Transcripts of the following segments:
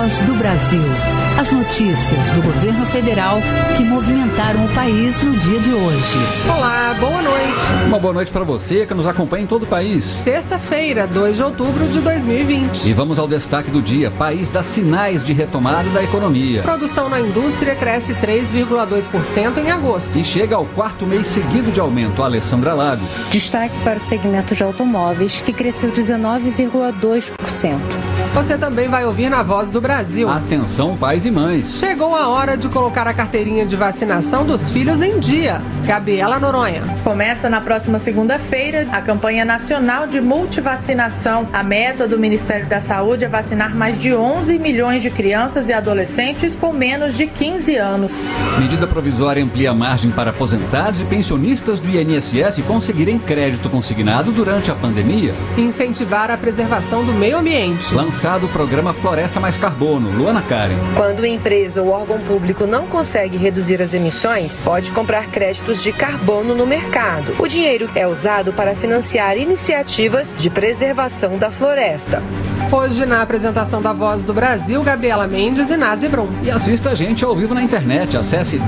Voz do Brasil. As notícias do governo federal que movimentaram o país no dia de hoje. Olá, boa noite. Uma boa noite para você que nos acompanha em todo o país. Sexta-feira, 2 de outubro de 2020. E vamos ao destaque do dia. País dá sinais de retomada da economia. Produção na indústria cresce 3,2% em agosto. E chega ao quarto mês seguido de aumento. Alessandra Lago. Destaque para o segmento de automóveis, que cresceu 19,2%. Você também vai ouvir na Voz do Brasil. Atenção, pais e mães. Chegou a hora de colocar a carteirinha de vacinação dos filhos em dia. Gabriela Noronha. Começa na próxima segunda-feira a campanha nacional de multivacinação. A meta do Ministério da Saúde é vacinar mais de 11 milhões de crianças e adolescentes com menos de 15 anos. Medida provisória amplia a margem para aposentados e pensionistas do INSS conseguirem crédito consignado durante a pandemia. Incentivar a preservação do meio ambiente. Lançado o programa Floresta Mais Carbono. Luana Karen. Quando a empresa ou órgão público não consegue reduzir as emissões, pode comprar créditos de carbono no mercado. O dinheiro é usado para financiar iniciativas de preservação da floresta. Hoje, na apresentação da Voz do Brasil, Gabriela Mendes e Nazi Brum. E assista a gente ao vivo na internet. Acesse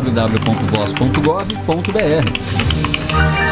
www.voz.gov.br.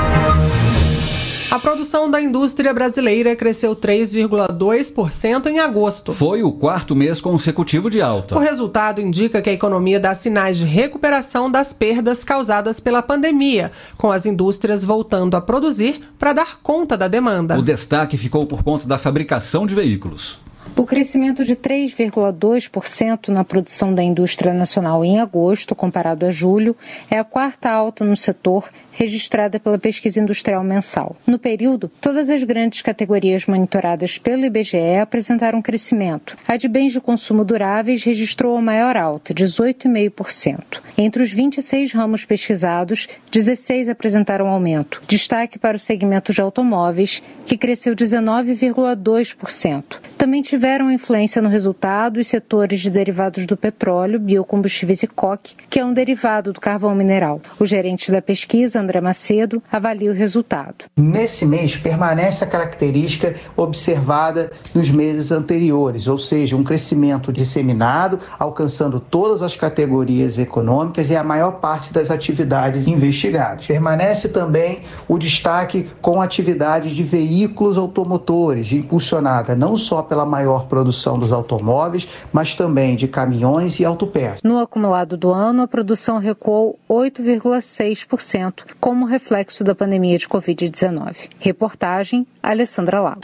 A produção da indústria brasileira cresceu 3,2% em agosto. Foi o quarto mês consecutivo de alta. O resultado indica que a economia dá sinais de recuperação das perdas causadas pela pandemia, com as indústrias voltando a produzir para dar conta da demanda. O destaque ficou por conta da fabricação de veículos. O crescimento de 3,2% na produção da indústria nacional em agosto, comparado a julho, é a quarta alta no setor registrada pela pesquisa industrial mensal. No período, todas as grandes categorias monitoradas pelo IBGE apresentaram crescimento. A de bens de consumo duráveis registrou a maior alta, 18,5%. Entre os 26 ramos pesquisados, 16 apresentaram aumento. Destaque para o segmento de automóveis, que cresceu 19,2%. Também tiveram influência no resultado os setores de derivados do petróleo, biocombustíveis e coque, que é um derivado do carvão mineral. O gerente da pesquisa, André Macedo, avalia o resultado. Nesse mês, permanece a característica observada nos meses anteriores, ou seja, um crescimento disseminado, alcançando todas as categorias econômicas e a maior parte das atividades investigadas. Permanece também o destaque com atividades de veículos automotores, impulsionada não só pela maior produção dos automóveis, mas também de caminhões e autopeças. No acumulado do ano, a produção recuou 8,6%, como reflexo da pandemia de Covid-19. Reportagem, Alessandra Lago.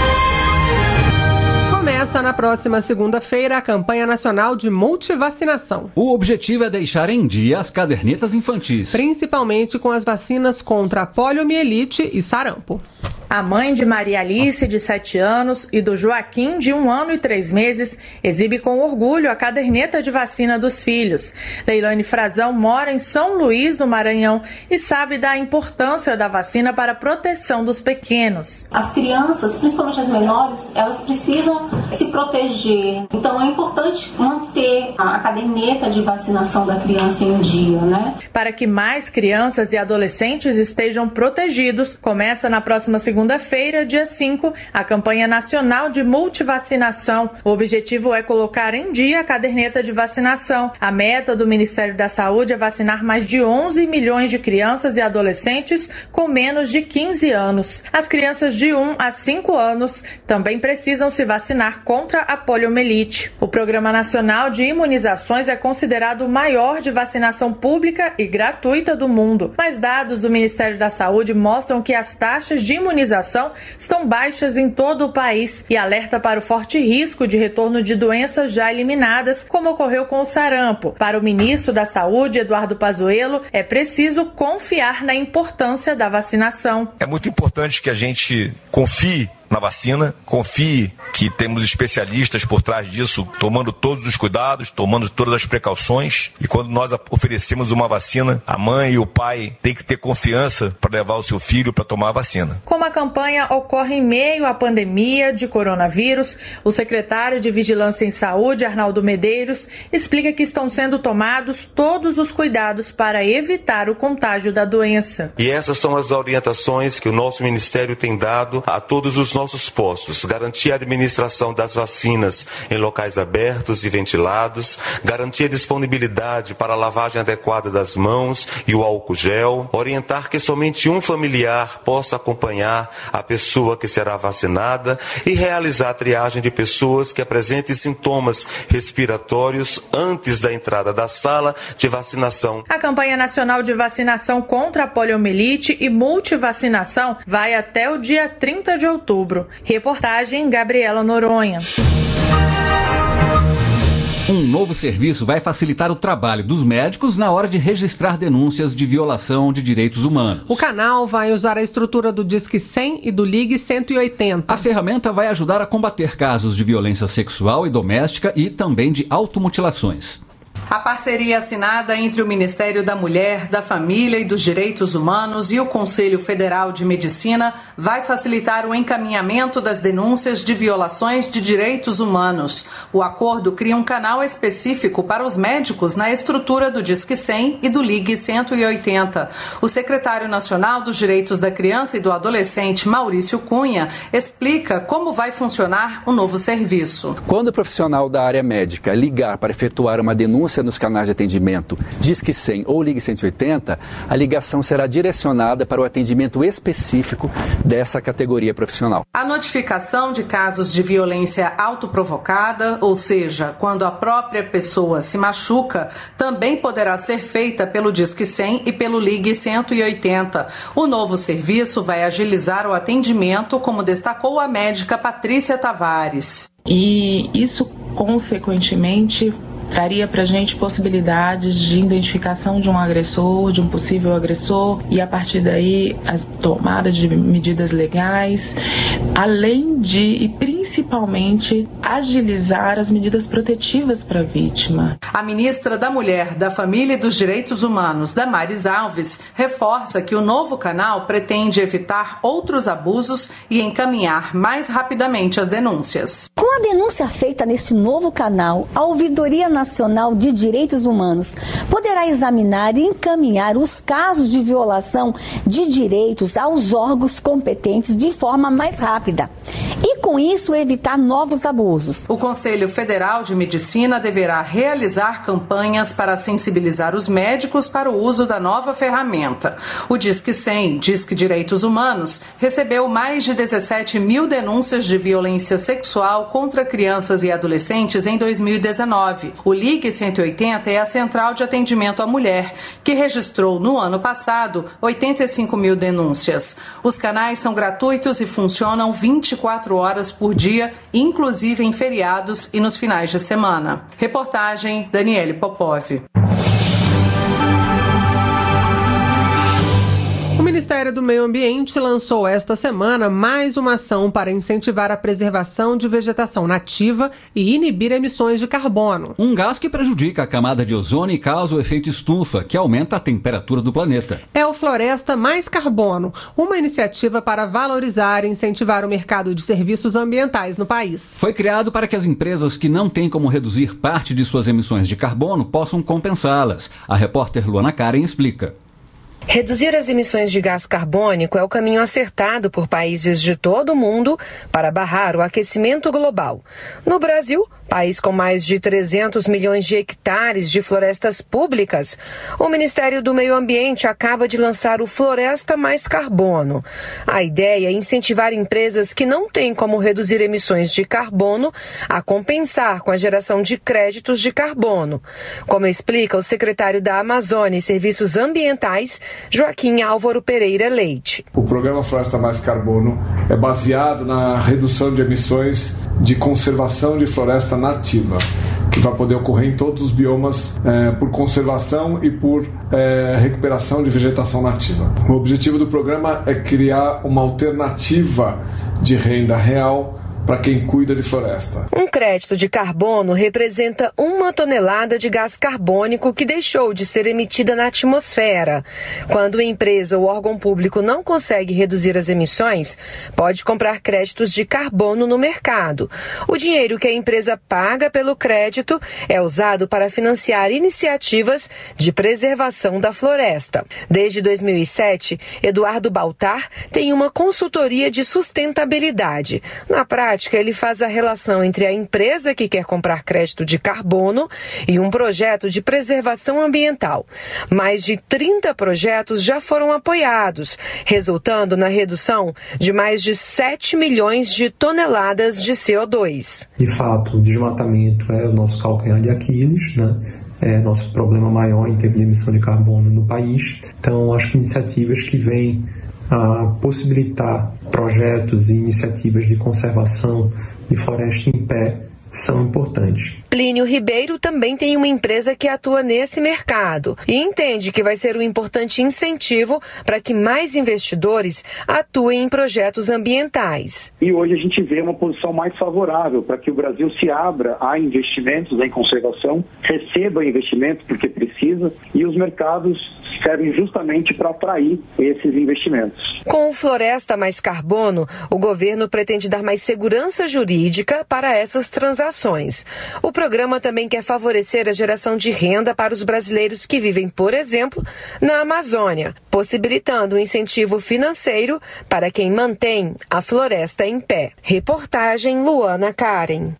Começa na próxima segunda-feira a campanha nacional de multivacinação. O objetivo é deixar em dia as cadernetas infantis, principalmente com as vacinas contra a poliomielite e sarampo. A mãe de Maria Alice, de 7 anos, e do Joaquim, de 1 ano e 3 meses, exibe com orgulho a caderneta de vacina dos filhos. Leilane Frazão mora em São Luís, no Maranhão, e sabe da importância da vacina para a proteção dos pequenos. As crianças, principalmente as menores, elas precisam se proteger. Então é importante manter a caderneta de vacinação da criança em dia, né? Para que mais crianças e adolescentes estejam protegidos, começa na próxima segunda-feira, dia 5, a campanha nacional de multivacinação. O objetivo é colocar em dia a caderneta de vacinação. A meta do Ministério da Saúde é vacinar mais de 11 milhões de crianças e adolescentes com menos de 15 anos. As crianças de 1 a 5 anos também precisam se vacinar contra a poliomielite. O Programa Nacional de Imunizações é considerado o maior de vacinação pública e gratuita do mundo. Mas dados do Ministério da Saúde mostram que as taxas de imunização estão baixas em todo o país e alerta para o forte risco de retorno de doenças já eliminadas, como ocorreu com o sarampo. Para o ministro da Saúde, Eduardo Pazuello, é preciso confiar na importância da vacinação. É muito importante que a gente confie na vacina, confie que temos especialistas por trás disso, tomando todos os cuidados, tomando todas as precauções, e quando nós oferecemos uma vacina, a mãe e o pai têm que ter confiança para levar o seu filho para tomar a vacina. Como a campanha ocorre em meio à pandemia de coronavírus, o secretário de Vigilância em Saúde, Arnaldo Medeiros, explica que estão sendo tomados todos os cuidados para evitar o contágio da doença. E essas são as orientações que o nosso Ministério tem dado a todos os nossos nossos postos, garantir a administração das vacinas em locais abertos e ventilados, garantir a disponibilidade para a lavagem adequada das mãos e o álcool gel, orientar que somente um familiar possa acompanhar a pessoa que será vacinada e realizar a triagem de pessoas que apresentem sintomas respiratórios antes da entrada da sala de vacinação. A campanha nacional de vacinação contra a poliomielite e multivacinação vai até o dia 30 de outubro. Reportagem Gabriela Noronha. Um novo serviço vai facilitar o trabalho dos médicos na hora de registrar denúncias de violação de direitos humanos. O canal vai usar a estrutura do Disque 100 e do Ligue 180. A ferramenta vai ajudar a combater casos de violência sexual e doméstica e também de automutilações. A parceria assinada entre o Ministério da Mulher, da Família e dos Direitos Humanos e o Conselho Federal de Medicina vai facilitar o encaminhamento das denúncias de violações de direitos humanos. O acordo cria um canal específico para os médicos na estrutura do Disque 100 e do Ligue 180. O secretário nacional dos Direitos da Criança e do Adolescente, Maurício Cunha, explica como vai funcionar o novo serviço. Quando o profissional da área médica ligar para efetuar uma denúncia nos canais de atendimento Disque 100 ou Ligue 180, a ligação será direcionada para o atendimento específico dessa categoria profissional. A notificação de casos de violência autoprovocada, ou seja, quando a própria pessoa se machuca, também poderá ser feita pelo Disque 100 e pelo Ligue 180. O novo serviço vai agilizar o atendimento, como destacou a médica Patrícia Tavares. E isso, consequentemente, traria para a gente possibilidades de identificação de um agressor, de um possível agressor, e a partir daí as tomadas de medidas legais, além de e principalmente agilizar as medidas protetivas para a vítima. A ministra da Mulher, da Família e dos Direitos Humanos, Damares Alves, reforça que o novo canal pretende evitar outros abusos e encaminhar mais rapidamente as denúncias. Com a denúncia feita nesse novo canal, a Ouvidoria Nacional de Direitos Humanos poderá examinar e encaminhar os casos de violação de direitos aos órgãos competentes de forma mais rápida e, com isso, evitar novos abusos. O Conselho Federal de Medicina deverá realizar campanhas para sensibilizar os médicos para o uso da nova ferramenta. O Disque 100, Disque Direitos Humanos, recebeu mais de 17 mil denúncias de violência sexual contra crianças e adolescentes em 2019. O Ligue 180 é a central de atendimento à mulher, que registrou no ano passado 85 mil denúncias. Os canais são gratuitos e funcionam 24 horas por dia, inclusive em feriados e nos finais de semana. Reportagem Daniele Popov. O Ministério do Meio Ambiente lançou esta semana mais uma ação para incentivar a preservação de vegetação nativa e inibir emissões de carbono. Um gás que prejudica a camada de ozônio e causa o efeito estufa, que aumenta a temperatura do planeta. É o Floresta Mais Carbono, uma iniciativa para valorizar e incentivar o mercado de serviços ambientais no país. Foi criado para que as empresas que não têm como reduzir parte de suas emissões de carbono possam compensá-las. A repórter Luana Karen explica. Reduzir as emissões de gás carbônico é o caminho acertado por países de todo o mundo para barrar o aquecimento global. No Brasil, país com mais de 300 milhões de hectares de florestas públicas, o Ministério do Meio Ambiente acaba de lançar o Floresta Mais Carbono. A ideia é incentivar empresas que não têm como reduzir emissões de carbono a compensar com a geração de créditos de carbono, como explica o secretário da Amazônia e Serviços Ambientais, Joaquim Álvaro Pereira Leite. O programa Floresta Mais Carbono é baseado na redução de emissões de conservação de floresta nativa, que vai poder ocorrer em todos os biomas por conservação e por recuperação de vegetação nativa. O objetivo do programa é criar uma alternativa de renda real para quem cuida de floresta. Um crédito de carbono representa 1 tonelada de gás carbônico que deixou de ser emitida na atmosfera. Quando a empresa ou órgão público não consegue reduzir as emissões, pode comprar créditos de carbono no mercado. O dinheiro que a empresa paga pelo crédito é usado para financiar iniciativas de preservação da floresta. Desde 2007, Eduardo Baltar tem uma consultoria de sustentabilidade. Na prática, ele faz a relação entre a empresa que quer comprar crédito de carbono e um projeto de preservação ambiental. Mais de 30 projetos já foram apoiados, resultando na redução de mais de 7 milhões de toneladas de CO2. De fato, o desmatamento é o nosso calcanhar de Aquiles, né? É nosso problema maior em termos de emissão de carbono no país. Então, acho que iniciativas que vêm a possibilitar projetos e iniciativas de conservação de floresta em pé são importantes. Plínio Ribeiro também tem uma empresa que atua nesse mercado e entende que vai ser um importante incentivo para que mais investidores atuem em projetos ambientais. E hoje a gente vê uma posição mais favorável para que o Brasil se abra a investimentos em conservação, receba investimentos porque precisa e os mercados servem justamente para atrair esses investimentos. Com o Floresta Mais Carbono, o governo pretende dar mais segurança jurídica para essas transações. O programa também quer favorecer a geração de renda para os brasileiros que vivem, por exemplo, na Amazônia, possibilitando um incentivo financeiro para quem mantém a floresta em pé. Reportagem Luana Karen.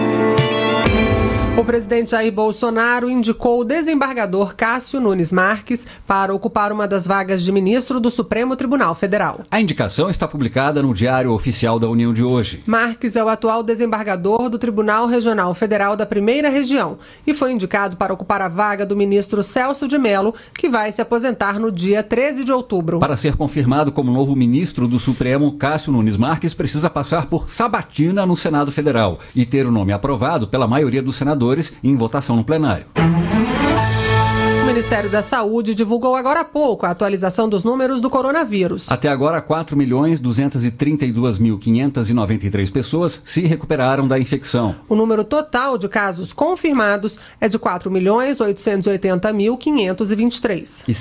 O presidente Jair Bolsonaro indicou o desembargador Cássio Nunes Marques para ocupar uma das vagas de ministro do Supremo Tribunal Federal. A indicação está publicada no Diário Oficial da União de hoje. Marques é o atual desembargador do Tribunal Regional Federal da Primeira Região e foi indicado para ocupar a vaga do ministro Celso de Mello, que vai se aposentar no dia 13 de outubro. Para ser confirmado como novo ministro do Supremo, Cássio Nunes Marques precisa passar por sabatina no Senado Federal e ter o nome aprovado pela maioria dos senadores em votação no plenário. O Ministério da Saúde divulgou agora há pouco a atualização dos números do coronavírus. Até agora, 4.232.593 pessoas se recuperaram da infecção. O número total de casos confirmados é de 4.880.523. E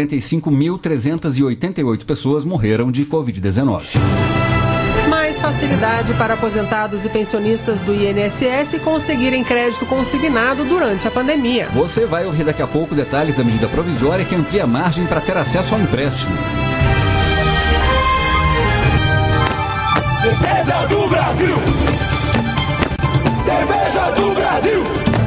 145.388 pessoas morreram de Covid-19. Mais facilidade para aposentados e pensionistas do INSS conseguirem crédito consignado durante a pandemia. Você vai ouvir daqui a pouco detalhes da medida provisória que amplia a margem para ter acesso ao empréstimo. Defesa do Brasil! Defesa do Brasil!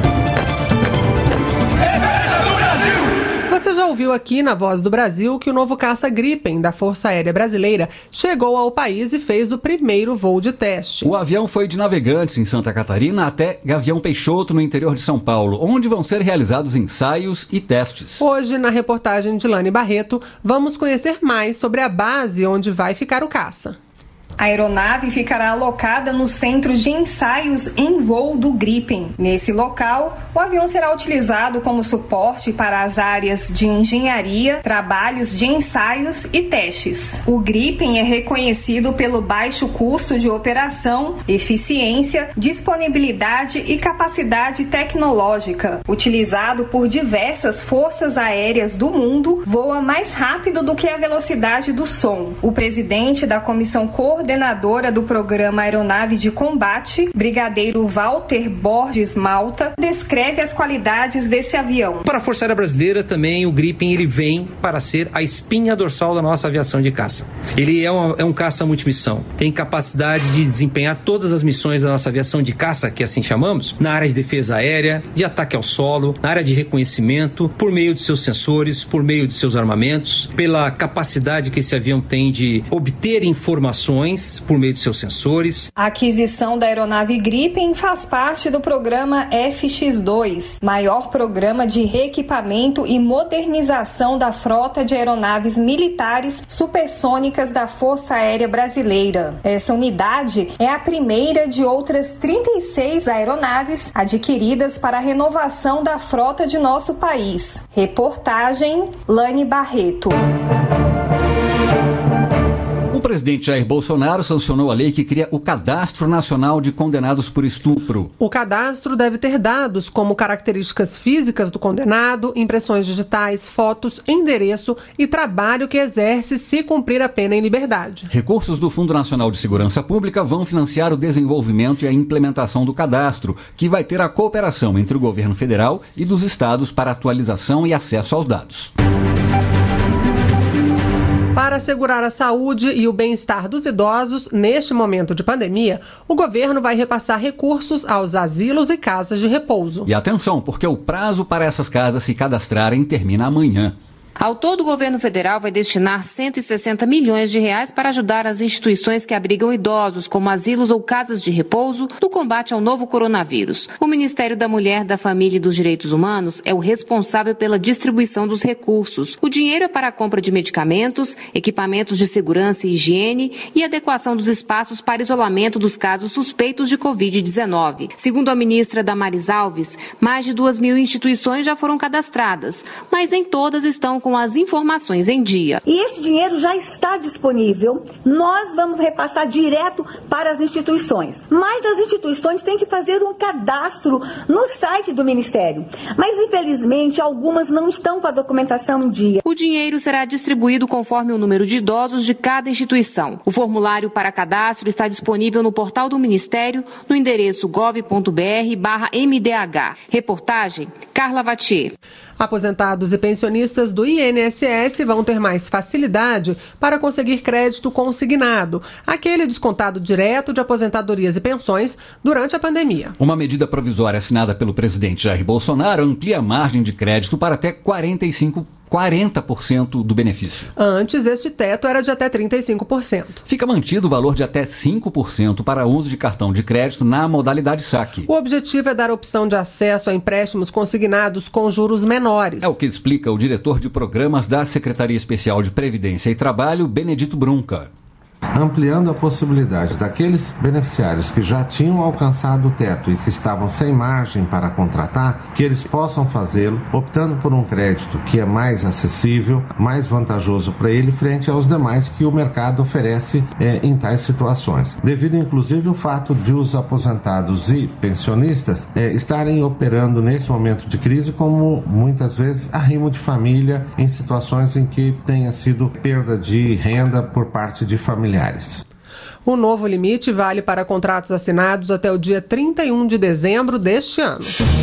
Defesa do Brasil! Você já ouviu aqui na Voz do Brasil que o novo caça Gripen da Força Aérea Brasileira chegou ao país e fez o primeiro voo de teste. O avião foi de Navegantes, em Santa Catarina, até Gavião Peixoto, no interior de São Paulo, onde vão ser realizados ensaios e testes. Hoje, na reportagem de Lani Barreto, vamos conhecer mais sobre a base onde vai ficar o caça. A aeronave ficará alocada no Centro de Ensaios em Voo do Gripen. Nesse local, o avião será utilizado como suporte para as áreas de engenharia, trabalhos de ensaios e testes. O Gripen é reconhecido pelo baixo custo de operação, eficiência, disponibilidade e capacidade tecnológica. Utilizado por diversas forças aéreas do mundo, voa mais rápido do que a velocidade do som. O presidente da Comissão Coordenadora do Programa Aeronave de Combate, brigadeiro Walter Borges Malta, descreve as qualidades desse avião. Para a Força Aérea Brasileira também o Gripen ele vem para ser a espinha dorsal da nossa aviação de caça. Ele é um caça multimissão, tem capacidade de desempenhar todas as missões da nossa aviação de caça, que assim chamamos, na área de defesa aérea, de ataque ao solo, na área de reconhecimento, por meio de seus sensores, por meio de seus armamentos, pela capacidade que esse avião tem de obter informações por meio de seus sensores. A aquisição da aeronave Gripen faz parte do programa FX2, maior programa de reequipamento e modernização da frota de aeronaves militares supersônicas da Força Aérea Brasileira. Essa unidade é a primeira de outras 36 aeronaves adquiridas para a renovação da frota de nosso país. Reportagem Lani Barreto. O presidente Jair Bolsonaro sancionou a lei que cria o Cadastro Nacional de Condenados por Estupro. O cadastro deve ter dados como características físicas do condenado, impressões digitais, fotos, endereço e trabalho que exerce se cumprir a pena em liberdade. Recursos do Fundo Nacional de Segurança Pública vão financiar o desenvolvimento e a implementação do cadastro, que vai ter a cooperação entre o governo federal e dos estados para atualização e acesso aos dados. Para assegurar a saúde e o bem-estar dos idosos neste momento de pandemia, o governo vai repassar recursos aos asilos e casas de repouso. E atenção, porque o prazo para essas casas se cadastrarem termina amanhã. Ao todo, o governo federal vai destinar 160 milhões de reais para ajudar as instituições que abrigam idosos, como asilos ou casas de repouso, no combate ao novo coronavírus. O Ministério da Mulher, da Família e dos Direitos Humanos é o responsável pela distribuição dos recursos. O dinheiro é para a compra de medicamentos, equipamentos de segurança e higiene e adequação dos espaços para isolamento dos casos suspeitos de Covid-19. Segundo a ministra Damares Alves, mais de 2.000 instituições já foram cadastradas, mas nem todas estão com as informações em dia. E este dinheiro já está disponível, nós vamos repassar direto para as instituições. Mas as instituições têm que fazer um cadastro no site do Ministério. Mas, infelizmente, algumas não estão com a documentação em dia. O dinheiro será distribuído conforme o número de idosos de cada instituição. O formulário para cadastro está disponível no portal do Ministério, no endereço gov.br/MDH. Reportagem, Carla Vatier. Aposentados e pensionistas do INSS vão ter mais facilidade para conseguir crédito consignado, aquele descontado direto de aposentadorias e pensões durante a pandemia. Uma medida provisória assinada pelo presidente Jair Bolsonaro amplia a margem de crédito para até 40% do benefício. Antes, este teto era de até 35%. Fica mantido o valor de até 5% para uso de cartão de crédito na modalidade saque. O objetivo é dar opção de acesso a empréstimos consignados com juros menores. É o que explica o diretor de programas da Secretaria Especial de Previdência e Trabalho, Benedito Brunca. Ampliando a possibilidade daqueles beneficiários que já tinham alcançado o teto e que estavam sem margem para contratar, que eles possam fazê-lo, optando por um crédito que é mais acessível, mais vantajoso para ele frente aos demais que o mercado oferece em tais situações. Devido inclusive ao fato de os aposentados e pensionistas estarem operando nesse momento de crise como muitas vezes arrimo de família em situações em que tenha sido perda de renda por parte de familiares. O novo limite vale para contratos assinados até o dia 31 de dezembro deste ano.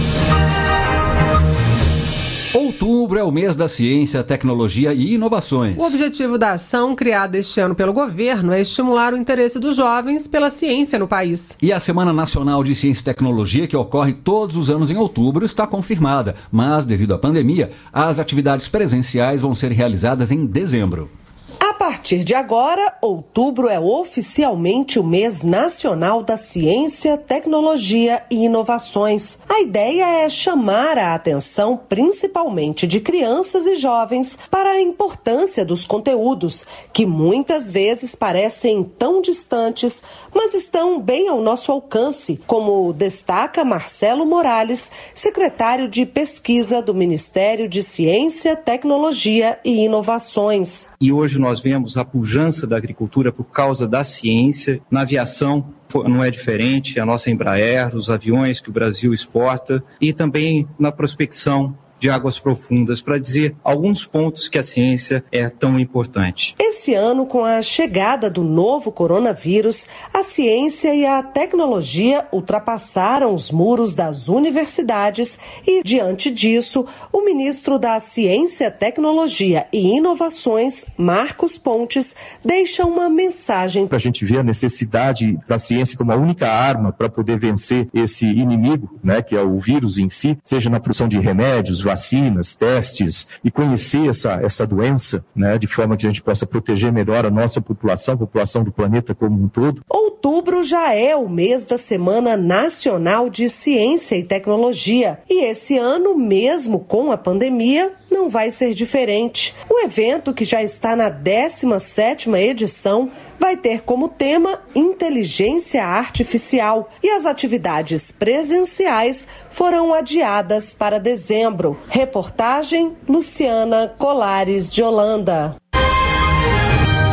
Outubro é o mês da ciência, tecnologia e inovações. O objetivo da ação criada este ano pelo governo é estimular o interesse dos jovens pela ciência no país. E a Semana Nacional de Ciência e Tecnologia, que ocorre todos os anos em outubro, está confirmada. Mas, devido à pandemia, as atividades presenciais vão ser realizadas em dezembro. A partir de agora, outubro é oficialmente o mês nacional da ciência, tecnologia e inovações. A ideia é chamar a atenção, principalmente de crianças e jovens, para a importância dos conteúdos, que muitas vezes parecem tão distantes, mas estão bem ao nosso alcance, como destaca Marcelo Morales, secretário de Pesquisa do Ministério de Ciência, Tecnologia e Inovações. E hoje nós vemos a pujança da agricultura por causa da ciência. Na aviação não é diferente, a nossa Embraer, os aviões que o Brasil exporta e também na prospecção de águas profundas, para dizer alguns pontos que a ciência é tão importante. Esse ano, com a chegada do novo coronavírus, a ciência e a tecnologia ultrapassaram os muros das universidades e, diante disso, o ministro da Ciência, Tecnologia e Inovações, Marcos Pontes, deixa uma mensagem. A gente vê a necessidade da ciência como a única arma para poder vencer esse inimigo, né, que é o vírus em si, seja na produção de remédios, vacinas, testes, e conhecer essa doença, né, de forma que a gente possa proteger melhor a nossa população, a população do planeta como um todo. Outubro já é o mês da Semana Nacional de Ciência e Tecnologia, e esse ano, mesmo com a pandemia, não vai ser diferente. O evento, que já está na 17ª edição, vai ter como tema inteligência artificial e as atividades presenciais foram adiadas para dezembro. Reportagem Luciana Colares de Holanda.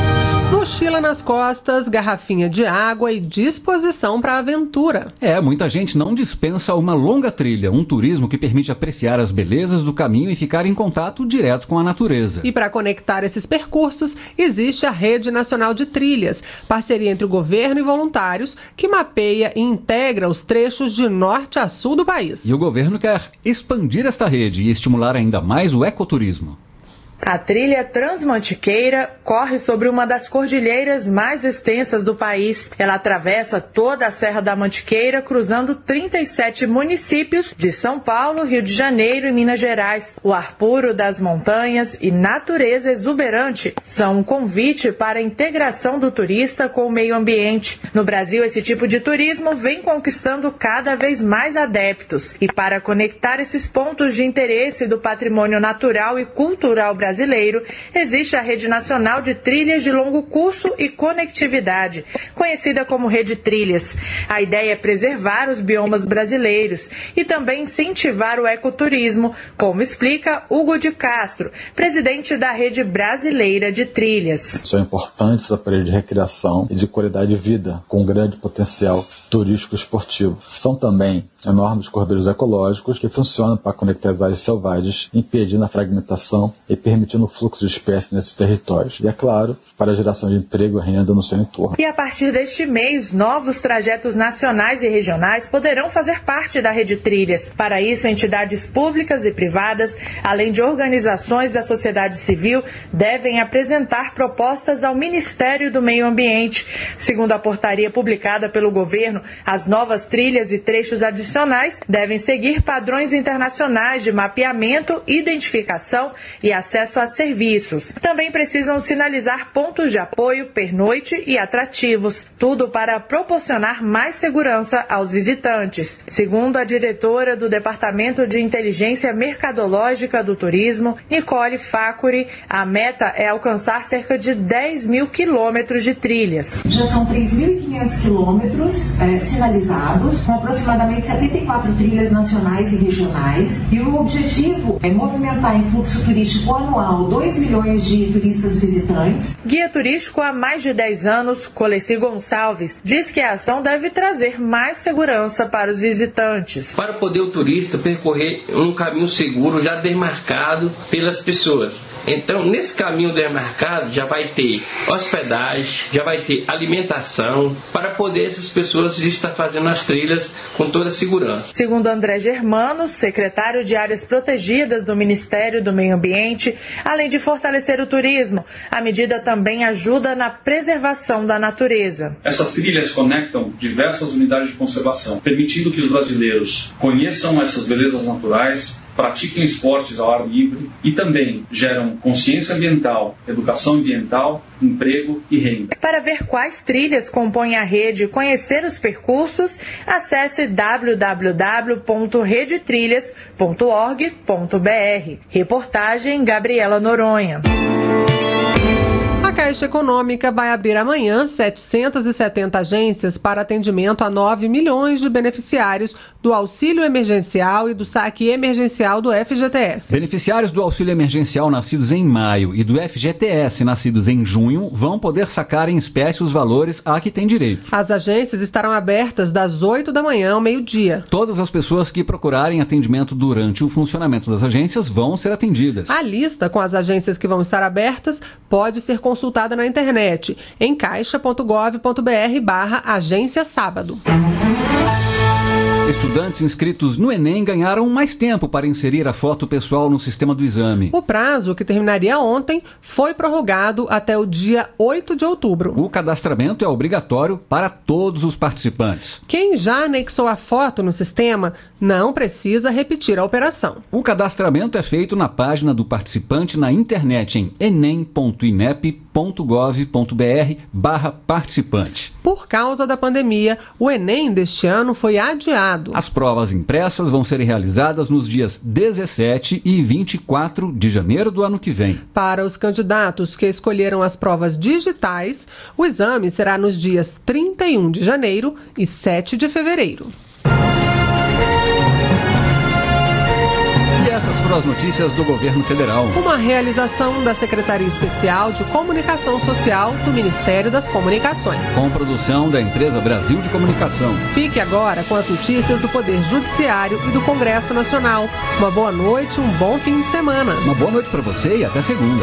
Mochila nas costas, garrafinha de água e disposição para a aventura. Muita gente não dispensa uma longa trilha, um turismo que permite apreciar as belezas do caminho e ficar em contato direto com a natureza. E para conectar esses percursos, existe a Rede Nacional de Trilhas, parceria entre o governo e voluntários, que mapeia e integra os trechos de norte a sul do país. E o governo quer expandir esta rede e estimular ainda mais o ecoturismo. A trilha Transmantiqueira corre sobre uma das cordilheiras mais extensas do país. Ela atravessa toda a Serra da Mantiqueira, cruzando 37 municípios de São Paulo, Rio de Janeiro e Minas Gerais. O ar puro das montanhas e natureza exuberante são um convite para a integração do turista com o meio ambiente. No Brasil, esse tipo de turismo vem conquistando cada vez mais adeptos. E para conectar esses pontos de interesse do patrimônio natural e cultural brasileiro, existe a Rede Nacional de Trilhas de Longo Curso e Conectividade, conhecida como Rede Trilhas. A ideia é preservar os biomas brasileiros e também incentivar o ecoturismo, como explica Hugo de Castro, presidente da Rede Brasileira de Trilhas. São importantes aparelhos de recreação e de qualidade de vida, com grande potencial turístico e esportivo. São também enormes corredores ecológicos que funcionam para conectar as áreas selvagens, impedindo a fragmentação e permitindo o fluxo de espécies nesses territórios. E, é claro, para a geração de emprego e renda no seu entorno. E a partir deste mês, novos trajetos nacionais e regionais poderão fazer parte da Rede Trilhas. Para isso, entidades públicas e privadas, além de organizações da sociedade civil, devem apresentar propostas ao Ministério do Meio Ambiente. Segundo a portaria publicada pelo governo, as novas trilhas e trechos adicionais devem seguir padrões internacionais de mapeamento, identificação e acesso a serviços. Também precisam sinalizar pontos de apoio, pernoite e atrativos, tudo para proporcionar mais segurança aos visitantes. Segundo a diretora do Departamento de Inteligência Mercadológica do Turismo, Nicole Facuri, a meta é alcançar cerca de 10 mil quilômetros de trilhas. Já são 3.500 quilômetros sinalizados, com aproximadamente 74 trilhas nacionais e regionais, e o objetivo é movimentar em fluxo turístico anual 2 milhões de turistas visitantes. Guia turístico há mais de 10 anos, Coleci Gonçalves, diz que a ação deve trazer mais segurança para os visitantes. Para poder o turista percorrer um caminho seguro já demarcado pelas pessoas. Então, nesse caminho demarcado já vai ter hospedagem, já vai ter alimentação, para poder essas pessoas estar fazendo as trilhas com toda a segurança. Segundo André Germano, secretário de Áreas Protegidas do Ministério do Meio Ambiente, além de fortalecer o turismo, a medida também ajuda na preservação da natureza. Essas trilhas conectam diversas unidades de conservação, permitindo que os brasileiros conheçam essas belezas naturais, pratiquem esportes ao ar livre e também geram consciência ambiental, educação ambiental, emprego e renda. Para ver quais trilhas compõem a rede e conhecer os percursos, acesse www.redetrilhas.org.br. Reportagem Gabriela Noronha. A Caixa Econômica vai abrir amanhã 770 agências para atendimento a 9 milhões de beneficiários do auxílio emergencial e do saque emergencial do FGTS. Beneficiários do auxílio emergencial nascidos em maio e do FGTS nascidos em junho vão poder sacar em espécie os valores a que têm direito. As agências estarão abertas das 8 da manhã ao meio-dia. Todas as pessoas que procurarem atendimento durante o funcionamento das agências vão ser atendidas. A lista com as agências que vão estar abertas pode ser consultada na internet em caixa.gov.br/agência sábado. Estudantes inscritos no Enem ganharam mais tempo para inserir a foto pessoal no sistema do exame. O prazo, que terminaria ontem, foi prorrogado até o dia 8 de outubro. O cadastramento é obrigatório para todos os participantes. Quem já anexou a foto no sistema não precisa repetir a operação. O cadastramento é feito na página do participante na internet em enem.inep.gov.br/participante. Por causa da pandemia, o Enem deste ano foi adiado. As provas impressas vão ser realizadas nos dias 17 e 24 de janeiro do ano que vem. Para os candidatos que escolheram as provas digitais, o exame será nos dias 31 de janeiro e 7 de fevereiro. E essas Centro, as notícias do Governo Federal. Uma realização da Secretaria Especial de Comunicação Social do Ministério das Comunicações. Com produção da Empresa Brasil de Comunicação. Fique agora com as notícias do Poder Judiciário e do Congresso Nacional. Uma boa noite, um bom fim de semana. Uma boa noite para você e até segunda.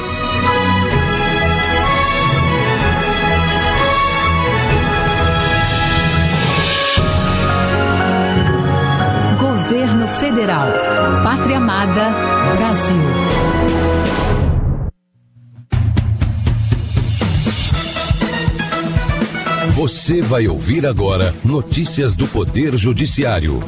Governo Federal. Pátria Amada, Brasil. Você vai ouvir agora notícias do Poder Judiciário.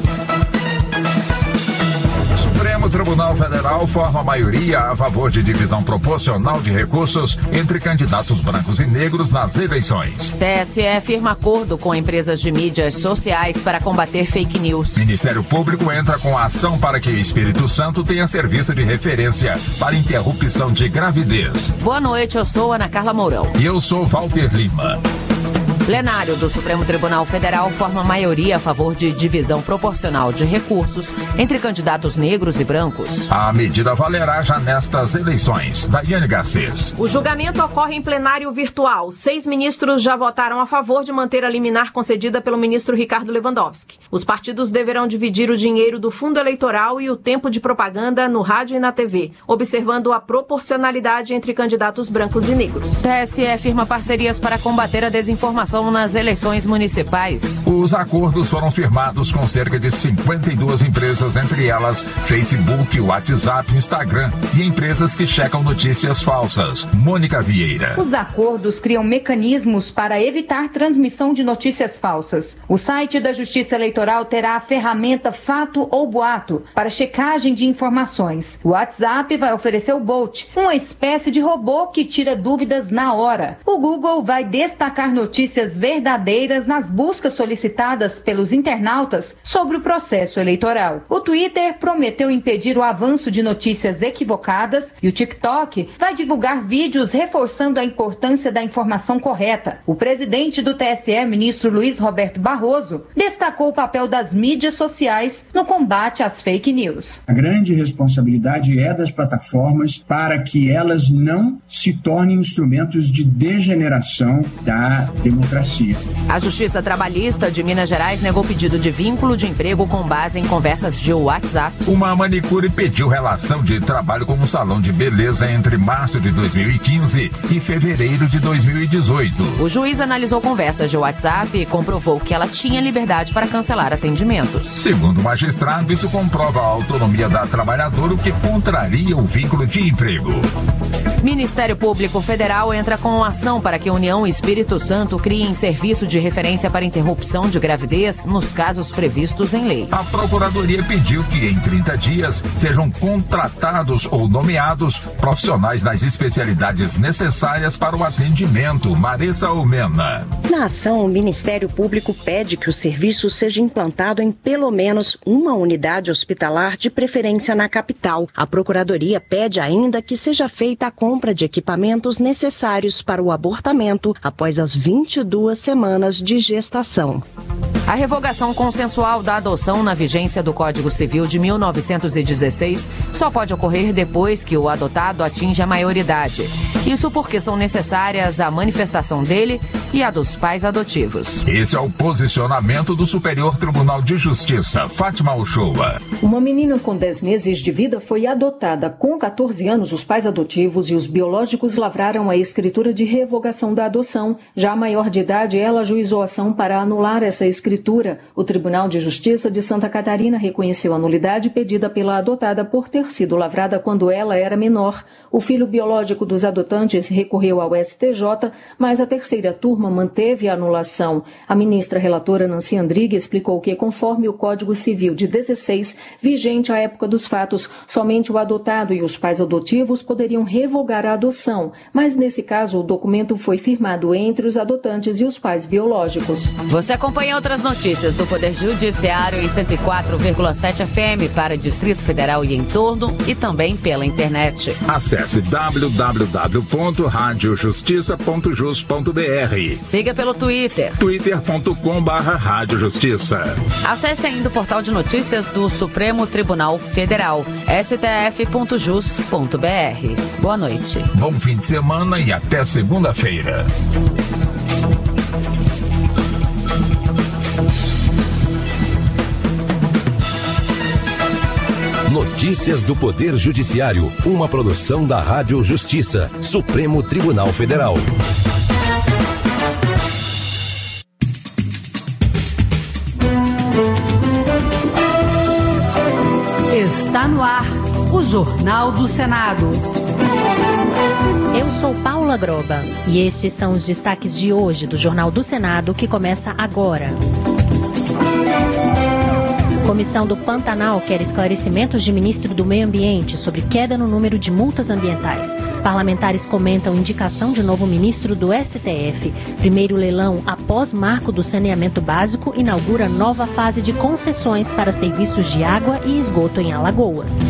O Tribunal Federal forma maioria a favor de divisão proporcional de recursos entre candidatos brancos e negros nas eleições. TSE firma acordo com empresas de mídias sociais para combater fake news. Ministério Público entra com a ação para que o Espírito Santo tenha serviço de referência para interrupção de gravidez. Boa noite, eu sou Ana Carla Mourão. E eu sou Walter Lima. Plenário do Supremo Tribunal Federal forma maioria a favor de divisão proporcional de recursos entre candidatos negros e brancos. A medida valerá já nestas eleições. Daiane Garcês. O julgamento ocorre em plenário virtual. 6 ministros já votaram a favor de manter a liminar concedida pelo ministro Ricardo Lewandowski. Os partidos deverão dividir o dinheiro do fundo eleitoral e o tempo de propaganda no rádio e na TV, observando a proporcionalidade entre candidatos brancos e negros. TSE firma parcerias para combater a desinformação nas eleições municipais. Os acordos foram firmados com cerca de 52 empresas, entre elas Facebook, WhatsApp, Instagram e empresas que checam notícias falsas. Mônica Vieira. Os acordos criam mecanismos para evitar transmissão de notícias falsas. O site da Justiça Eleitoral terá a ferramenta Fato ou Boato para checagem de informações. O WhatsApp vai oferecer o Bolt, uma espécie de robô que tira dúvidas na hora. O Google vai destacar notícias verdadeiras nas buscas solicitadas pelos internautas sobre o processo eleitoral. O Twitter prometeu impedir o avanço de notícias equivocadas e o TikTok vai divulgar vídeos reforçando a importância da informação correta. O presidente do TSE, ministro Luiz Roberto Barroso, destacou o papel das mídias sociais no combate às fake news. A grande responsabilidade é das plataformas para que elas não se tornem instrumentos de degeneração da democracia. A Justiça Trabalhista de Minas Gerais negou pedido de vínculo de emprego com base em conversas de WhatsApp. Uma manicure pediu relação de trabalho com um salão de beleza entre março de 2015 e fevereiro de 2018. O juiz analisou conversas de WhatsApp e comprovou que ela tinha liberdade para cancelar atendimentos. Segundo o magistrado, isso comprova a autonomia da trabalhadora, o que contraria o vínculo de emprego. Ministério Público Federal entra com ação para que a União e Espírito Santo criem serviço de referência para interrupção de gravidez nos casos previstos em lei. A Procuradoria pediu que em 30 dias sejam contratados ou nomeados profissionais das especialidades necessárias para o atendimento. Marissa Almena. Na ação, o Ministério Público pede que o serviço seja implantado em pelo menos uma unidade hospitalar, de preferência na capital. A Procuradoria pede ainda que seja feita a compra de equipamentos necessários para o abortamento após as 22 semanas de gestação. A revogação consensual da adoção na vigência do Código Civil de 1916 só pode ocorrer depois que o adotado atinja a maioridade. Isso porque são necessárias a manifestação dele e a dos pais adotivos. Esse é o posicionamento do Superior Tribunal de Justiça, Fátima Uchoa. Uma menina com 10 meses de vida foi adotada. Com 14 anos, os pais adotivos e os biológicos lavraram a escritura de revogação da adoção. Já maior de idade, ela ajuizou ação para anular essa escritura. O Tribunal de Justiça de Santa Catarina reconheceu a nulidade pedida pela adotada por ter sido lavrada quando ela era menor. O filho biológico dos adotantes recorreu ao STJ, mas a terceira turma manteve a anulação. A ministra relatora Nancy Andrighi explicou que, conforme o Código Civil de 16, vigente à época dos fatos, somente o adotado e os pais adotivos poderiam revogar a adoção, mas nesse caso o documento foi firmado entre os adotantes e os pais biológicos. Você acompanha outras As notícias do Poder Judiciário em 104,7 FM para Distrito Federal e entorno e também pela internet. Acesse www.radiojustiça.jus.br. Siga pelo Twitter. twitter.com/radiojustiça. Acesse ainda o portal de notícias do Supremo Tribunal Federal, stf.jus.br. Boa noite. Bom fim de semana e até segunda-feira. Notícias do Poder Judiciário, uma produção da Rádio Justiça, Supremo Tribunal Federal. Está no ar o Jornal do Senado. Eu sou Paula Groba e estes são os destaques de hoje do Jornal do Senado que começa agora. Comissão do Pantanal quer esclarecimentos de ministro do Meio Ambiente sobre queda no número de multas ambientais. Parlamentares comentam indicação de novo ministro do STF. Primeiro leilão após marco do saneamento básico inaugura nova fase de concessões para serviços de água e esgoto em Alagoas.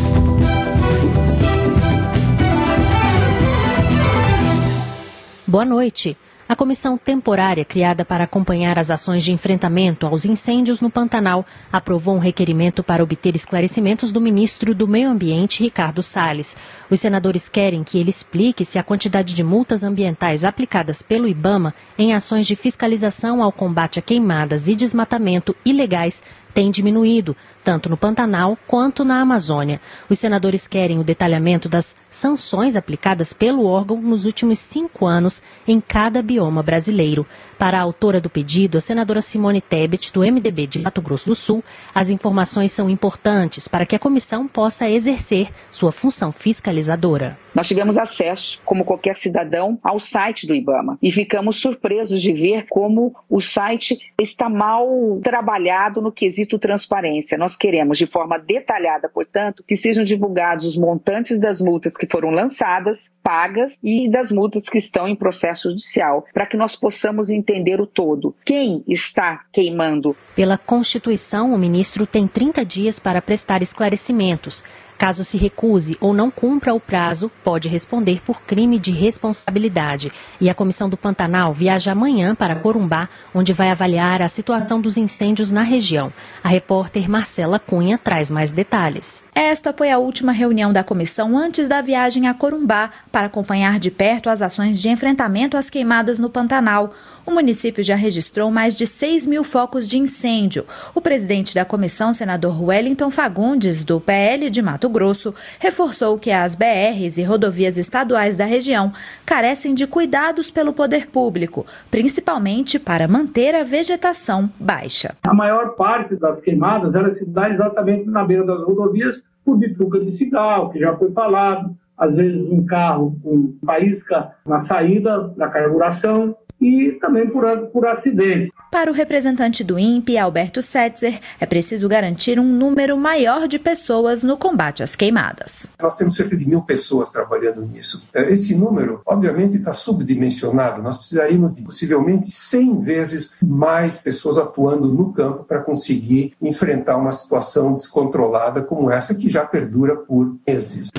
Boa noite. A comissão temporária criada para acompanhar as ações de enfrentamento aos incêndios no Pantanal aprovou um requerimento para obter esclarecimentos do ministro do Meio Ambiente, Ricardo Salles. Os senadores querem que ele explique se a quantidade de multas ambientais aplicadas pelo IBAMA em ações de fiscalização ao combate a queimadas e desmatamento ilegais tem diminuído, tanto no Pantanal quanto na Amazônia. Os senadores querem o detalhamento das sanções aplicadas pelo órgão nos últimos 5 anos em cada bioma brasileiro. Para a autora do pedido, a senadora Simone Tebet, do MDB de Mato Grosso do Sul, as informações são importantes para que a comissão possa exercer sua função fiscalizadora. Nós tivemos acesso, como qualquer cidadão, ao site do IBAMA e ficamos surpresos de ver como o site está mal trabalhado no quesito transparência. Nós queremos, de forma detalhada, portanto, que sejam divulgados os montantes das multas que foram lançadas, pagas e das multas que estão em processo judicial, para que nós possamos entender o todo. Quem está queimando? Pela Constituição, o ministro tem 30 dias para prestar esclarecimentos. Caso se recuse ou não cumpra o prazo, pode responder por crime de responsabilidade. E a Comissão do Pantanal viaja amanhã para Corumbá, onde vai avaliar a situação dos incêndios na região. A repórter Marcela Cunha traz mais detalhes. Esta foi a última reunião da comissão antes da viagem a Corumbá para acompanhar de perto as ações de enfrentamento às queimadas no Pantanal. O município já registrou mais de 6 mil focos de incêndio. O presidente da comissão, senador Wellington Fagundes, do PL de Mato Grosso, reforçou que as BRs e rodovias estaduais da região carecem de cuidados pelo poder público, principalmente para manter a vegetação baixa. A maior parte das queimadas ela se dá exatamente na beira das rodovias por bituca de cigarro, que já foi falado, às vezes um carro com faísca na saída da carburação, e também por acidente. Para o representante do INPE, Alberto Setzer, é preciso garantir um número maior de pessoas no combate às queimadas. Nós temos cerca de 1.000 pessoas trabalhando nisso. Esse número, obviamente, está subdimensionado. Nós precisaríamos de possivelmente 100 vezes mais pessoas atuando no campo para conseguir enfrentar uma situação descontrolada como essa que já perdura por meses.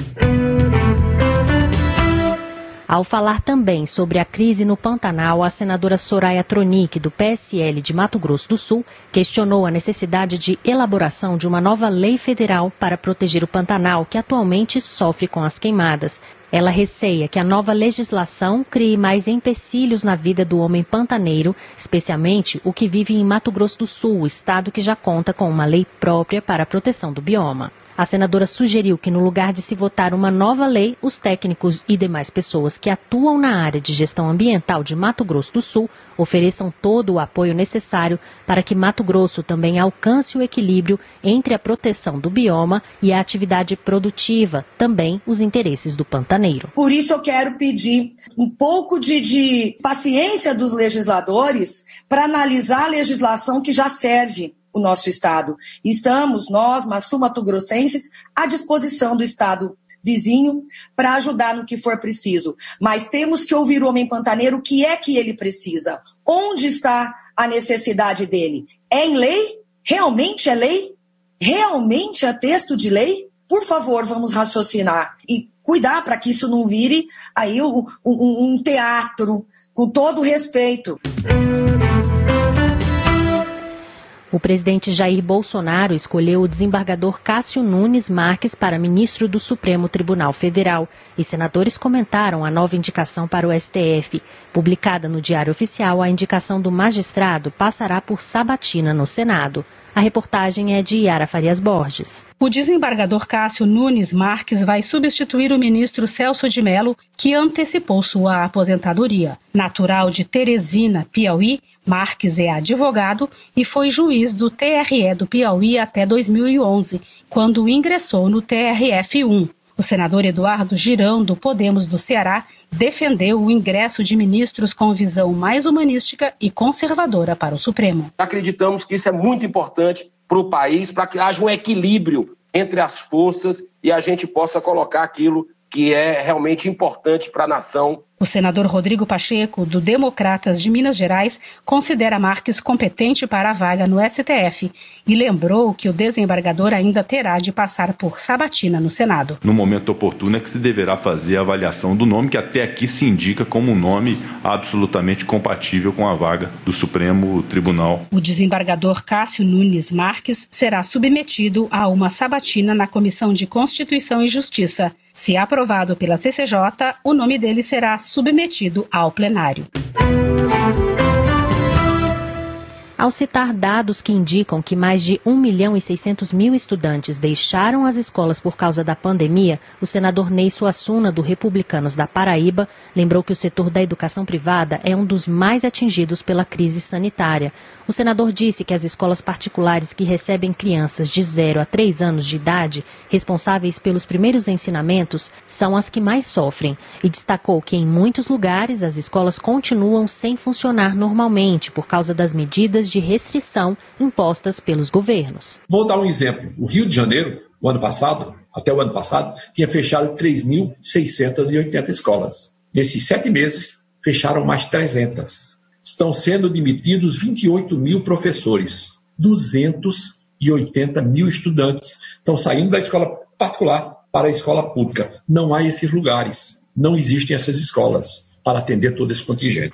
Ao falar também sobre a crise no Pantanal, a senadora Soraya Tronic, do PSL de Mato Grosso do Sul, questionou a necessidade de elaboração de uma nova lei federal para proteger o Pantanal, que atualmente sofre com as queimadas. Ela receia que a nova legislação crie mais empecilhos na vida do homem pantaneiro, especialmente o que vive em Mato Grosso do Sul, estado que já conta com uma lei própria para a proteção do bioma. A senadora sugeriu que, no lugar de se votar uma nova lei, os técnicos e demais pessoas que atuam na área de gestão ambiental de Mato Grosso do Sul ofereçam todo o apoio necessário para que Mato Grosso também alcance o equilíbrio entre a proteção do bioma e a atividade produtiva, também os interesses do pantaneiro. Por isso eu quero pedir um pouco de paciência dos legisladores para analisar a legislação que já serve o nosso Estado. Estamos, nós, sul-mato-grossenses, à disposição do Estado vizinho, para ajudar no que for preciso. Mas temos que ouvir o homem pantaneiro, o que é que ele precisa? Onde está a necessidade dele? É em lei? Realmente é lei? Realmente é texto de lei? Por favor, vamos raciocinar e cuidar para que isso não vire aí um teatro, com todo o respeito. O presidente Jair Bolsonaro escolheu o desembargador Cássio Nunes Marques para ministro do Supremo Tribunal Federal e senadores comentaram a nova indicação para o STF. Publicada no Diário Oficial, a indicação do magistrado passará por sabatina no Senado. A reportagem é de Yara Farias Borges. O desembargador Cássio Nunes Marques vai substituir o ministro Celso de Mello, que antecipou sua aposentadoria. Natural de Teresina, Piauí, Marques é advogado e foi juiz do TRE do Piauí até 2011, quando ingressou no TRF1. O senador Eduardo Girão, do Podemos do Ceará, defendeu o ingresso de ministros com visão mais humanística e conservadora para o Supremo. Acreditamos que isso é muito importante para o país, para que haja um equilíbrio entre as forças e a gente possa colocar aquilo que é realmente importante para a nação. O senador Rodrigo Pacheco, do Democratas de Minas Gerais, considera Marques competente para a vaga no STF e lembrou que o desembargador ainda terá de passar por sabatina no Senado. No momento oportuno é que se deverá fazer a avaliação do nome, que até aqui se indica como um nome absolutamente compatível com a vaga do Supremo Tribunal. O desembargador Cássio Nunes Marques será submetido a uma sabatina na Comissão de Constituição e Justiça. Se aprovado pela CCJ, o nome dele será submetido ao plenário. Ao citar dados que indicam que mais de 1.600.000 estudantes deixaram as escolas por causa da pandemia, o senador Ney Suassuna, do Republicanos da Paraíba, lembrou que o setor da educação privada é um dos mais atingidos pela crise sanitária. O senador disse que as escolas particulares que recebem crianças de 0 a 3 anos de idade, responsáveis pelos primeiros ensinamentos, são as que mais sofrem e destacou que em muitos lugares as escolas continuam sem funcionar normalmente por causa das medidas de restrição impostas pelos governos. Vou dar um exemplo. O Rio de Janeiro, até o ano passado, tinha fechado 3.680 escolas. Nesses 7 meses, fecharam mais 300. Estão sendo demitidos 28 mil professores. 280 mil estudantes estão saindo da escola particular para a escola pública. Não há esses lugares. Não existem essas escolas para atender todo esse contingente.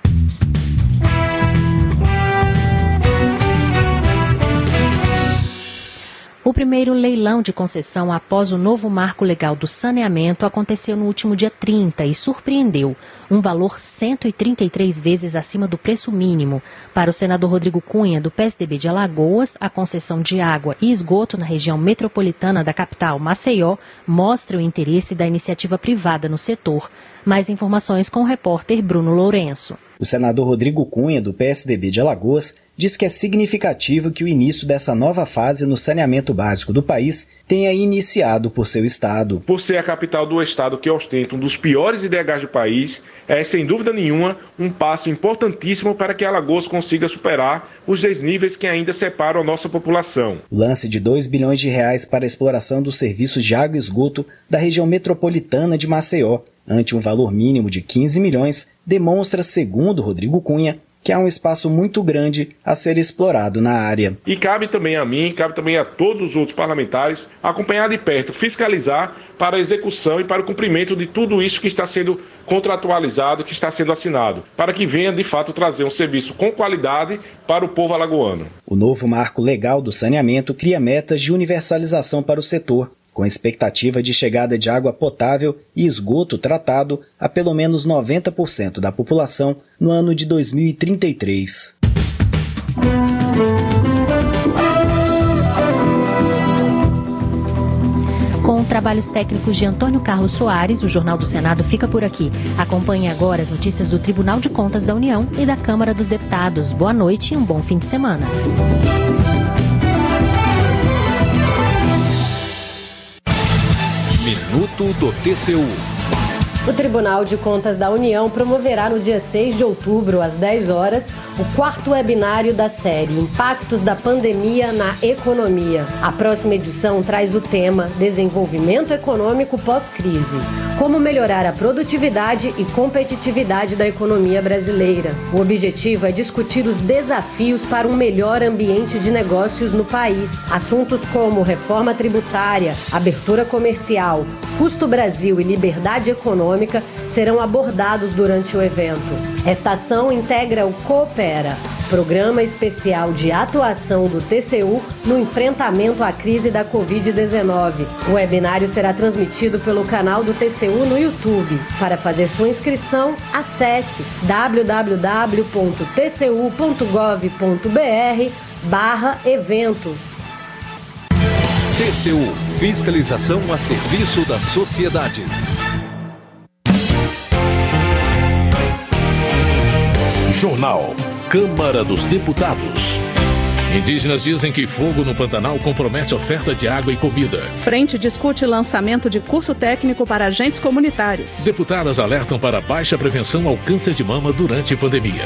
O primeiro leilão de concessão após o novo marco legal do saneamento aconteceu no último dia 30 e surpreendeu, um valor 133 vezes acima do preço mínimo. Para o senador Rodrigo Cunha, do PSDB de Alagoas, a concessão de água e esgoto na região metropolitana da capital, Maceió, mostra o interesse da iniciativa privada no setor. Mais informações com o repórter Bruno Lourenço. O senador Rodrigo Cunha, do PSDB de Alagoas, diz que é significativo que o início dessa nova fase no saneamento básico do país tenha iniciado por seu estado. Por ser a capital do estado que ostenta um dos piores IDHs do país, é sem dúvida nenhuma um passo importantíssimo para que Alagoas consiga superar os desníveis que ainda separam a nossa população. O lance de R$2 bilhões para a exploração dos serviços de água e esgoto da região metropolitana de Maceió, ante um valor mínimo de 15 milhões, demonstra, segundo Rodrigo Cunha, que há um espaço muito grande a ser explorado na área. E cabe também a mim, cabe também a todos os outros parlamentares, acompanhar de perto, fiscalizar para a execução e para o cumprimento de tudo isso que está sendo contratualizado, que está sendo assinado, para que venha de fato trazer um serviço com qualidade para o povo alagoano. O novo marco legal do saneamento cria metas de universalização para o setor, com expectativa de chegada de água potável e esgoto tratado a pelo menos 90% da população no ano de 2033. Com trabalhos técnicos de Antônio Carlos Soares, o Jornal do Senado fica por aqui. Acompanhe agora as notícias do Tribunal de Contas da União e da Câmara dos Deputados. Boa noite e um bom fim de semana. Minuto do TCU. O Tribunal de Contas da União promoverá no dia 6 de outubro, às 10 horas, o 4º webinário da série Impactos da Pandemia na Economia. A próxima edição traz o tema Desenvolvimento Econômico Pós-Crise. Como melhorar a produtividade e competitividade da economia brasileira. O objetivo é discutir os desafios para um melhor ambiente de negócios no país. Assuntos como reforma tributária, abertura comercial, custo Brasil e liberdade econômica serão abordados durante o evento. Esta ação integra o Coopera, Programa Especial de Atuação do TCU no enfrentamento à crise da Covid-19. O webinário será transmitido pelo canal do TCU no YouTube. Para fazer sua inscrição, acesse www.tcu.gov.br/eventos. TCU, fiscalização a serviço da sociedade. Jornal Câmara dos Deputados. Indígenas dizem que fogo no Pantanal compromete a oferta de água e comida. Frente discute lançamento de curso técnico para agentes comunitários. Deputadas alertam para baixa prevenção ao câncer de mama durante a pandemia.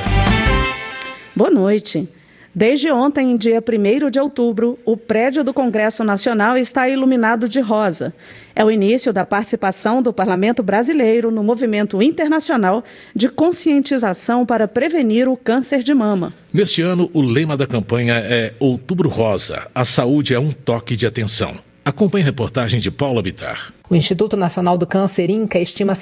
Boa noite. Desde ontem, dia 1º de outubro, o prédio do Congresso Nacional está iluminado de rosa. É o início da participação do Parlamento Brasileiro no movimento internacional de conscientização para prevenir o câncer de mama. Neste ano, o lema da campanha é Outubro Rosa. A saúde é um toque de atenção. Acompanhe a reportagem de Paula Bittar. O Instituto Nacional do Câncer, INCA, estima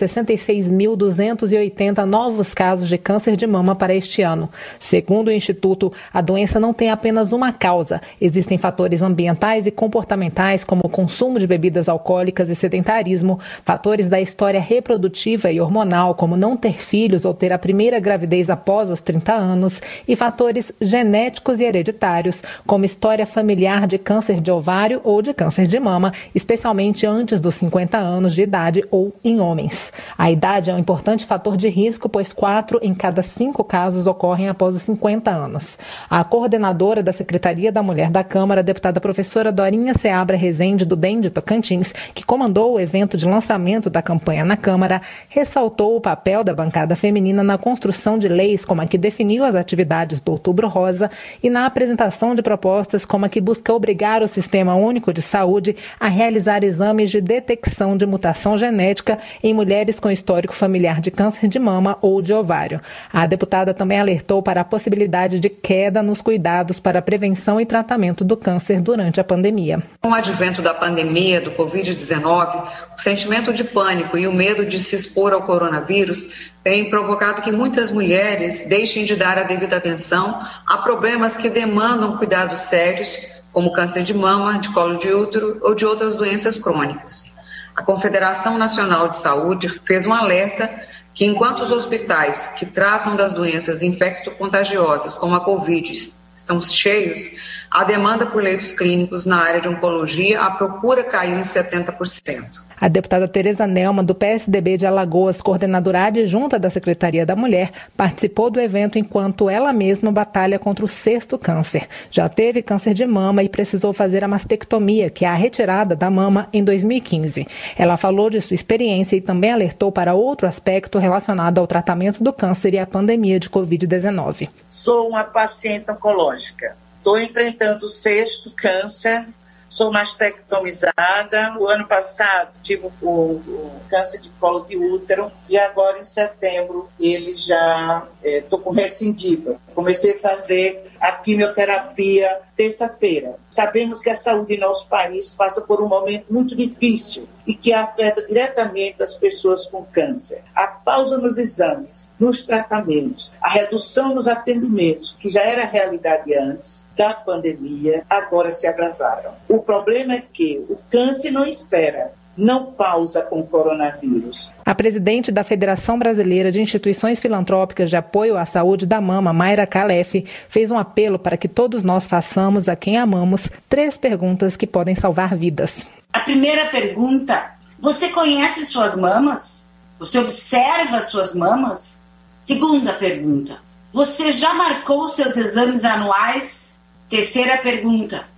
66.280 novos casos de câncer de mama para este ano. Segundo o Instituto, a doença não tem apenas uma causa. Existem fatores ambientais e comportamentais, como o consumo de bebidas alcoólicas e sedentarismo, fatores da história reprodutiva e hormonal, como não ter filhos ou ter a primeira gravidez após os 30 anos, e fatores genéticos e hereditários, como história familiar de câncer de ovário ou de câncer de mama, especialmente antes dos 50 anos de idade ou em homens. A idade é um importante fator de risco, pois 4 em cada 5 casos ocorrem após os 50 anos. A coordenadora da Secretaria da Mulher da Câmara, a deputada professora Dorinha Seabra Rezende, do DEM de Tocantins, que comandou o evento de lançamento da campanha na Câmara, ressaltou o papel da bancada feminina na construção de leis como a que definiu as atividades do Outubro Rosa e na apresentação de propostas como a que busca obrigar o Sistema Único de Saúde a realizar exames de detecção de mutação genética em mulheres com histórico familiar de câncer de mama ou de ovário. A deputada também alertou para a possibilidade de queda nos cuidados para a prevenção e tratamento do câncer durante a pandemia. Com o advento da pandemia do Covid-19, o sentimento de pânico e o medo de se expor ao coronavírus tem provocado que muitas mulheres deixem de dar a devida atenção a problemas que demandam cuidados sérios, como câncer de mama, de colo de útero ou de outras doenças crônicas. A Confederação Nacional de Saúde fez um alerta que, enquanto os hospitais que tratam das doenças infecto-contagiosas, como a Covid, estão cheios, a demanda por leitos clínicos na área de oncologia, a procura caiu em 70%. A deputada Tereza Nelma, do PSDB de Alagoas, coordenadora adjunta da Secretaria da Mulher, participou do evento enquanto ela mesma batalha contra o 6º câncer. Já teve câncer de mama e precisou fazer a mastectomia, que é a retirada da mama, em 2015. Ela falou de sua experiência e também alertou para outro aspecto relacionado ao tratamento do câncer e à pandemia de Covid-19. Sou uma paciente oncológica. Estou enfrentando o 6º câncer. Sou mastectomizada. O ano passado tive o câncer de colo de útero e agora em setembro ele já estou com recidiva. Comecei a fazer a quimioterapia terça-feira. Sabemos que a saúde em nosso país passa por um momento muito difícil e que afeta diretamente as pessoas com câncer. A pausa nos exames, nos tratamentos, a redução nos atendimentos, que já era realidade antes da pandemia, agora se agravaram. O problema é que o câncer não espera, não pausa com o coronavírus. A presidente da Federação Brasileira de Instituições Filantrópicas de Apoio à Saúde da Mama, Mayra Calef, fez um apelo para que todos nós façamos a quem amamos 3 perguntas que podem salvar vidas. A primeira pergunta: você conhece suas mamas? Você observa suas mamas? Segunda pergunta: você já marcou seus exames anuais? Terceira pergunta: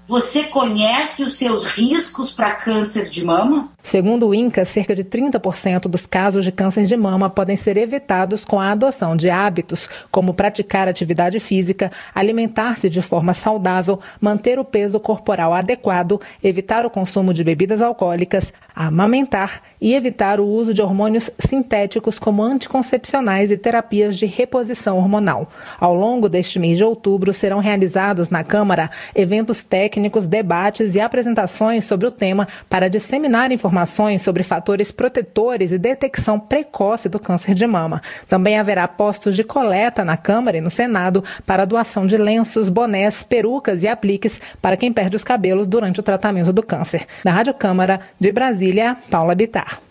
Você conhece os seus riscos para câncer de mama? Segundo o INCA, cerca de 30% dos casos de câncer de mama podem ser evitados com a adoção de hábitos, como praticar atividade física, alimentar-se de forma saudável, manter o peso corporal adequado, evitar o consumo de bebidas alcoólicas, amamentar e evitar o uso de hormônios sintéticos como anticoncepcionais e terapias de reposição hormonal. Ao longo deste mês de outubro, serão realizados na Câmara eventos técnicos, debates e apresentações sobre o tema para disseminar informações sobre fatores protetores e detecção precoce do câncer de mama. Também haverá postos de coleta na Câmara e no Senado para doação de lenços, bonés, perucas e apliques para quem perde os cabelos durante o tratamento do câncer. Da Rádio Câmara de Brasília, Paula Bittar.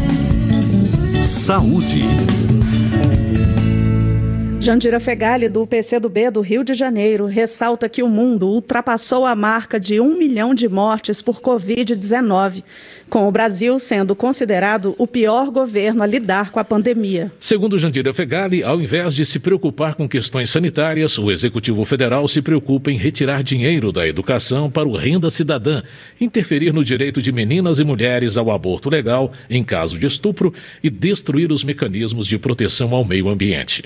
Saúde. Jandira Fegali, do PCdoB do Rio de Janeiro, ressalta que o mundo ultrapassou a marca de 1 milhão de mortes por Covid-19, com o Brasil sendo considerado o pior governo a lidar com a pandemia. Segundo Jandira Fegali, ao invés de se preocupar com questões sanitárias, o Executivo Federal se preocupa em retirar dinheiro da educação para o Renda Cidadã, interferir no direito de meninas e mulheres ao aborto legal em caso de estupro e destruir os mecanismos de proteção ao meio ambiente.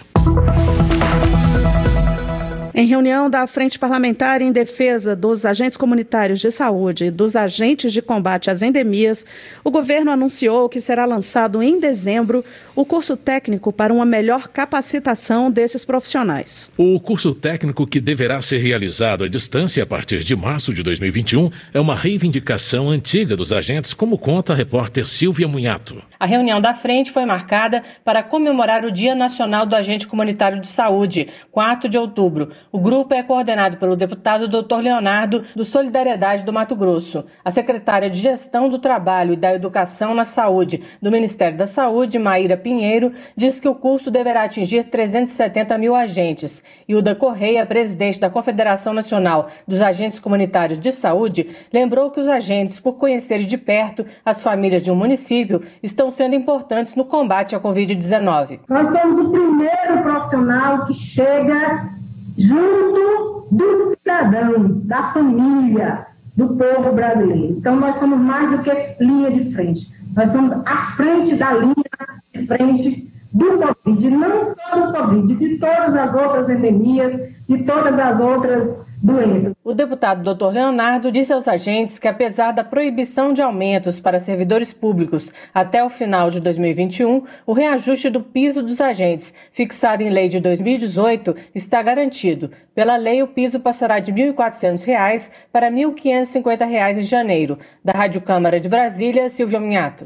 Em reunião da Frente Parlamentar em Defesa dos Agentes Comunitários de Saúde e dos Agentes de Combate às Endemias, o governo anunciou que será lançado em dezembro o curso técnico para uma melhor capacitação desses profissionais. O curso técnico, que deverá ser realizado à distância a partir de março de 2021, é uma reivindicação antiga dos agentes, como conta a repórter Silvia Munhato. A reunião da frente foi marcada para comemorar o Dia Nacional do Agente Comunitário de Saúde, 4 de outubro. O grupo é coordenado pelo deputado Dr. Leonardo, do Solidariedade do Mato Grosso. A secretária de Gestão do Trabalho e da Educação na Saúde do Ministério da Saúde, Maíra Pinheiro, diz que o curso deverá atingir 370 mil agentes. Hilda Correia, presidente da Confederação Nacional dos Agentes Comunitários de Saúde, lembrou que os agentes, por conhecerem de perto as famílias de um município, estão sendo importantes no combate à Covid-19. Nós somos o primeiro profissional que chega junto do cidadão, da família, do povo brasileiro. Então, nós somos mais do que linha de frente. Nós somos à frente da linha de frente do Covid, não só do Covid, de todas as outras endemias, de todas as outras doenças. O deputado Dr. Leonardo disse aos agentes que, apesar da proibição de aumentos para servidores públicos até o final de 2021, o reajuste do piso dos agentes, fixado em lei de 2018, está garantido. Pela lei, o piso passará de R$ 1.400 para R$ 1.550 em janeiro. Da Rádio Câmara de Brasília, Silvia Minhato.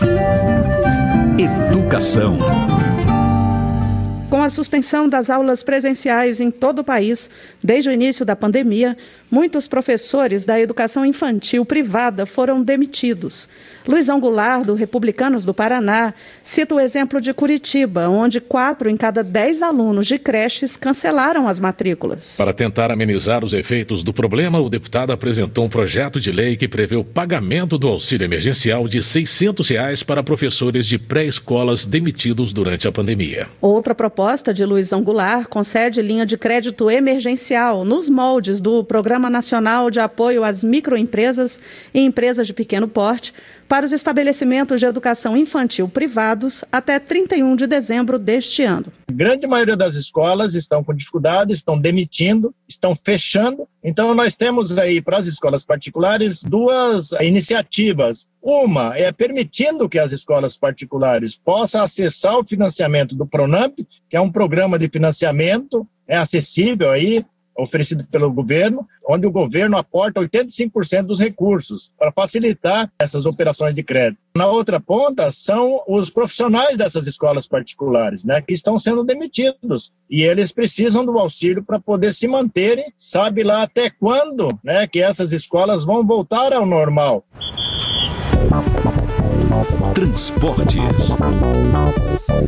Educação. Com a suspensão das aulas presenciais em todo o país, desde o início da pandemia, muitos professores da educação infantil privada foram demitidos. Luizão Goulart, do Republicanos do Paraná, cita o exemplo de Curitiba, onde 4 em cada 10 alunos de creches cancelaram as matrículas. Para tentar amenizar os efeitos do problema, o deputado apresentou um projeto de lei que prevê o pagamento do auxílio emergencial de R$ 600 para professores de pré-escolas demitidos durante a pandemia. Outra proposta de Luizão Goulart concede linha de crédito emergencial nos moldes do Programa Nacional de Apoio às Microempresas e Empresas de Pequeno Porte para os estabelecimentos de educação infantil privados até 31 de dezembro deste ano. A grande maioria das escolas estão com dificuldades, estão demitindo, estão fechando. Então, nós temos aí para as escolas particulares 2 iniciativas. Uma é permitindo que as escolas particulares possam acessar o financiamento do Pronamp, que é um programa de financiamento, é acessível aí, oferecido pelo governo, onde o governo aporta 85% dos recursos para facilitar essas operações de crédito. Na outra ponta são os profissionais dessas escolas particulares, né, que estão sendo demitidos e eles precisam do auxílio para poder se manterem, sabe lá até quando, né, que essas escolas vão voltar ao normal. Transportes.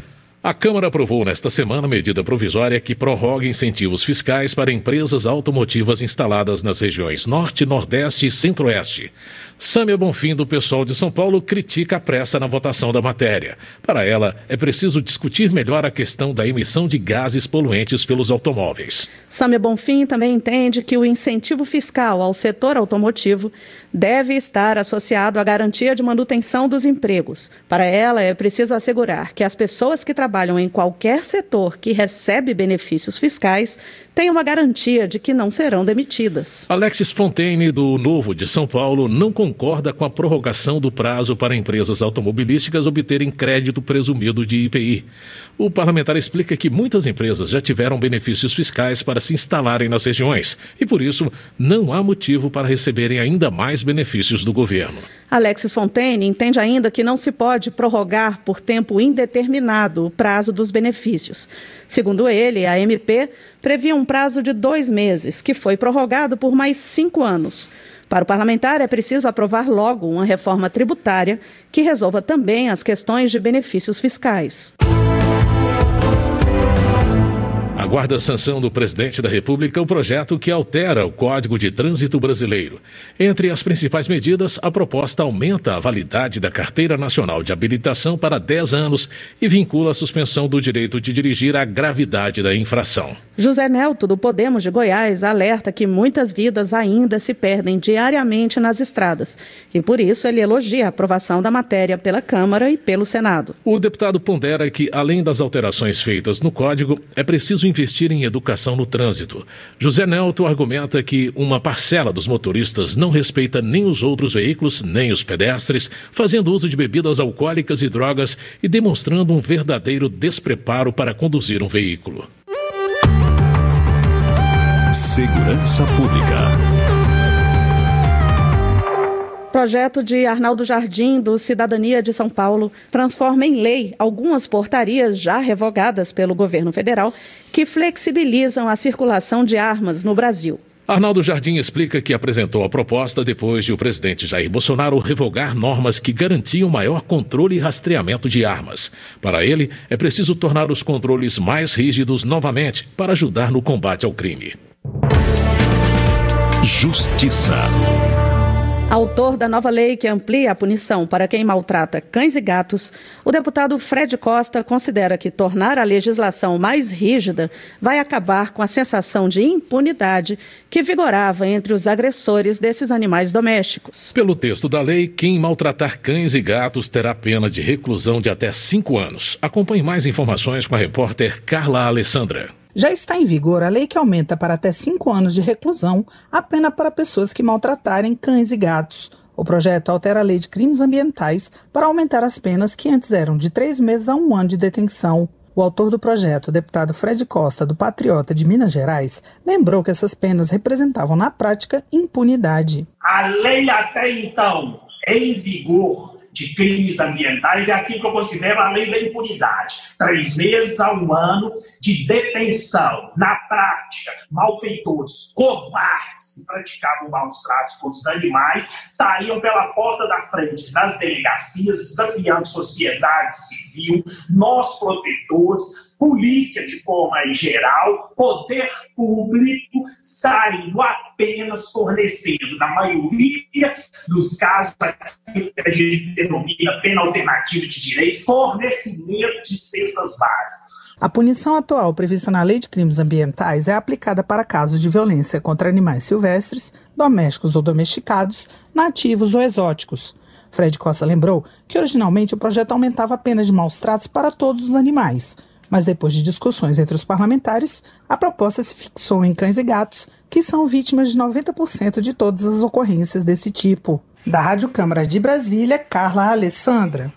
A Câmara aprovou nesta semana medida provisória que prorroga incentivos fiscais para empresas automotivas instaladas nas regiões Norte, Nordeste e Centro-Oeste. Sâmia Bonfim, do PSOL de São Paulo, critica a pressa na votação da matéria. Para ela, é preciso discutir melhor a questão da emissão de gases poluentes pelos automóveis. Sâmia Bonfim também entende que o incentivo fiscal ao setor automotivo deve estar associado à garantia de manutenção dos empregos. Para ela, é preciso assegurar que as pessoas que trabalham em qualquer setor que recebe benefícios fiscais tenham uma garantia de que não serão demitidas. Alexis Fontaine, do Novo de São Paulo, não concorda com a prorrogação do prazo para empresas automobilísticas obterem crédito presumido de IPI. O parlamentar explica que muitas empresas já tiveram benefícios fiscais para se instalarem nas regiões e, por isso, não há motivo para receberem ainda mais benefícios do governo. Alexis Fontaine entende ainda que não se pode prorrogar por tempo indeterminado o prazo dos benefícios. Segundo ele, a MP previa um prazo de 2 meses, que foi prorrogado por mais 5 anos. Para o parlamentar, é preciso aprovar logo uma reforma tributária que resolva também as questões de benefícios fiscais. Aguarda a sanção do presidente da República o projeto que altera o Código de Trânsito Brasileiro. Entre as principais medidas, a proposta aumenta a validade da Carteira Nacional de Habilitação para 10 anos e vincula a suspensão do direito de dirigir à gravidade da infração. José Nelto, do Podemos de Goiás, alerta que muitas vidas ainda se perdem diariamente nas estradas. E por isso ele elogia a aprovação da matéria pela Câmara e pelo Senado. O deputado pondera que, além das alterações feitas no Código, é preciso investir em educação no trânsito. José Nelto argumenta que uma parcela dos motoristas não respeita nem os outros veículos, nem os pedestres, fazendo uso de bebidas alcoólicas e drogas e demonstrando um verdadeiro despreparo para conduzir um veículo. Segurança Pública. Projeto de Arnaldo Jardim, do Cidadania de São Paulo, transforma em lei algumas portarias já revogadas pelo governo federal que flexibilizam a circulação de armas no Brasil. Arnaldo Jardim explica que apresentou a proposta depois de o presidente Jair Bolsonaro revogar normas que garantiam maior controle e rastreamento de armas. Para ele, é preciso tornar os controles mais rígidos novamente para ajudar no combate ao crime. Justiça. Autor da nova lei que amplia a punição para quem maltrata cães e gatos, o deputado Fred Costa considera que tornar a legislação mais rígida vai acabar com a sensação de impunidade que vigorava entre os agressores desses animais domésticos. Pelo texto da lei, quem maltratar cães e gatos terá pena de reclusão de até 5 anos. Acompanhe mais informações com a repórter Carla Alessandra. Já está em vigor a lei que aumenta para até 5 anos de reclusão a pena para pessoas que maltratarem cães e gatos. O projeto altera a lei de crimes ambientais para aumentar as penas que antes eram de 3 meses a 1 ano de detenção. O autor do projeto, o deputado Fred Costa, do Patriota de Minas Gerais, lembrou que essas penas representavam na prática impunidade. A lei até então em vigor de crimes ambientais é aquilo que eu considero a lei da impunidade. 3 meses a 1 ano de detenção. Na prática, malfeitores, covardes que praticavam maus tratos com os animais saíam pela porta da frente das delegacias, desafiando sociedade civil, nós protetores, polícia de forma em geral, poder público, saindo apenas fornecendo, na maioria dos casos, aquilo que a gente denomina pena alternativa de direito, fornecimento de cestas básicas. A punição atual prevista na Lei de Crimes Ambientais é aplicada para casos de violência contra animais silvestres, domésticos ou domesticados, nativos ou exóticos. Fred Costa lembrou que originalmente o projeto aumentava a pena de maus tratos para todos os animais. Mas depois de discussões entre os parlamentares, a proposta se fixou em cães e gatos, que são vítimas de 90% de todas as ocorrências desse tipo. Da Rádio Câmara de Brasília, Carla Alessandra.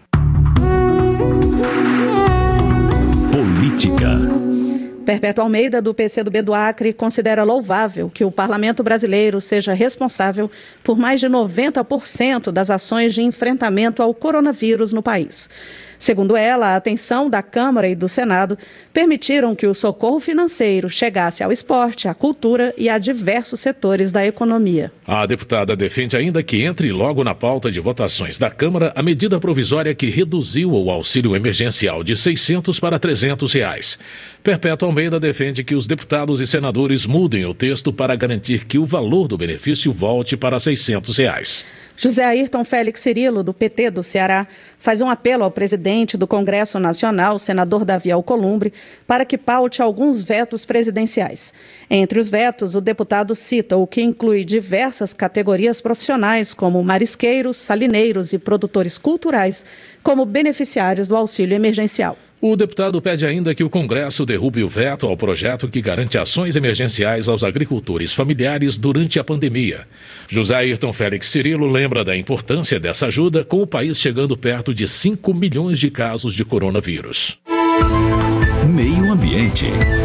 Política. Perpétua Almeida, do PCdoB do Acre, considera louvável que o parlamento brasileiro seja responsável por mais de 90% das ações de enfrentamento ao coronavírus no país. Segundo ela, a atenção da Câmara e do Senado permitiram que o socorro financeiro chegasse ao esporte, à cultura e a diversos setores da economia. A deputada defende ainda que entre logo na pauta de votações da Câmara a medida provisória que reduziu o auxílio emergencial de R$ 600 para R$ 300. Perpétua Almeida defende que os deputados e senadores mudem o texto para garantir que o valor do benefício volte para R$ 600. José Ayrton Félix Cirilo, do PT do Ceará, faz um apelo ao presidente do Congresso Nacional, senador Davi Alcolumbre, para que paute alguns vetos presidenciais. Entre os vetos, o deputado cita o que inclui diversas categorias profissionais, como marisqueiros, salineiros e produtores culturais, como beneficiários do auxílio emergencial. O deputado pede ainda que o Congresso derrube o veto ao projeto que garante ações emergenciais aos agricultores familiares durante a pandemia. José Ayrton Félix Cirilo lembra da importância dessa ajuda, com o país chegando perto de 5 milhões de casos de coronavírus. Meio Ambiente.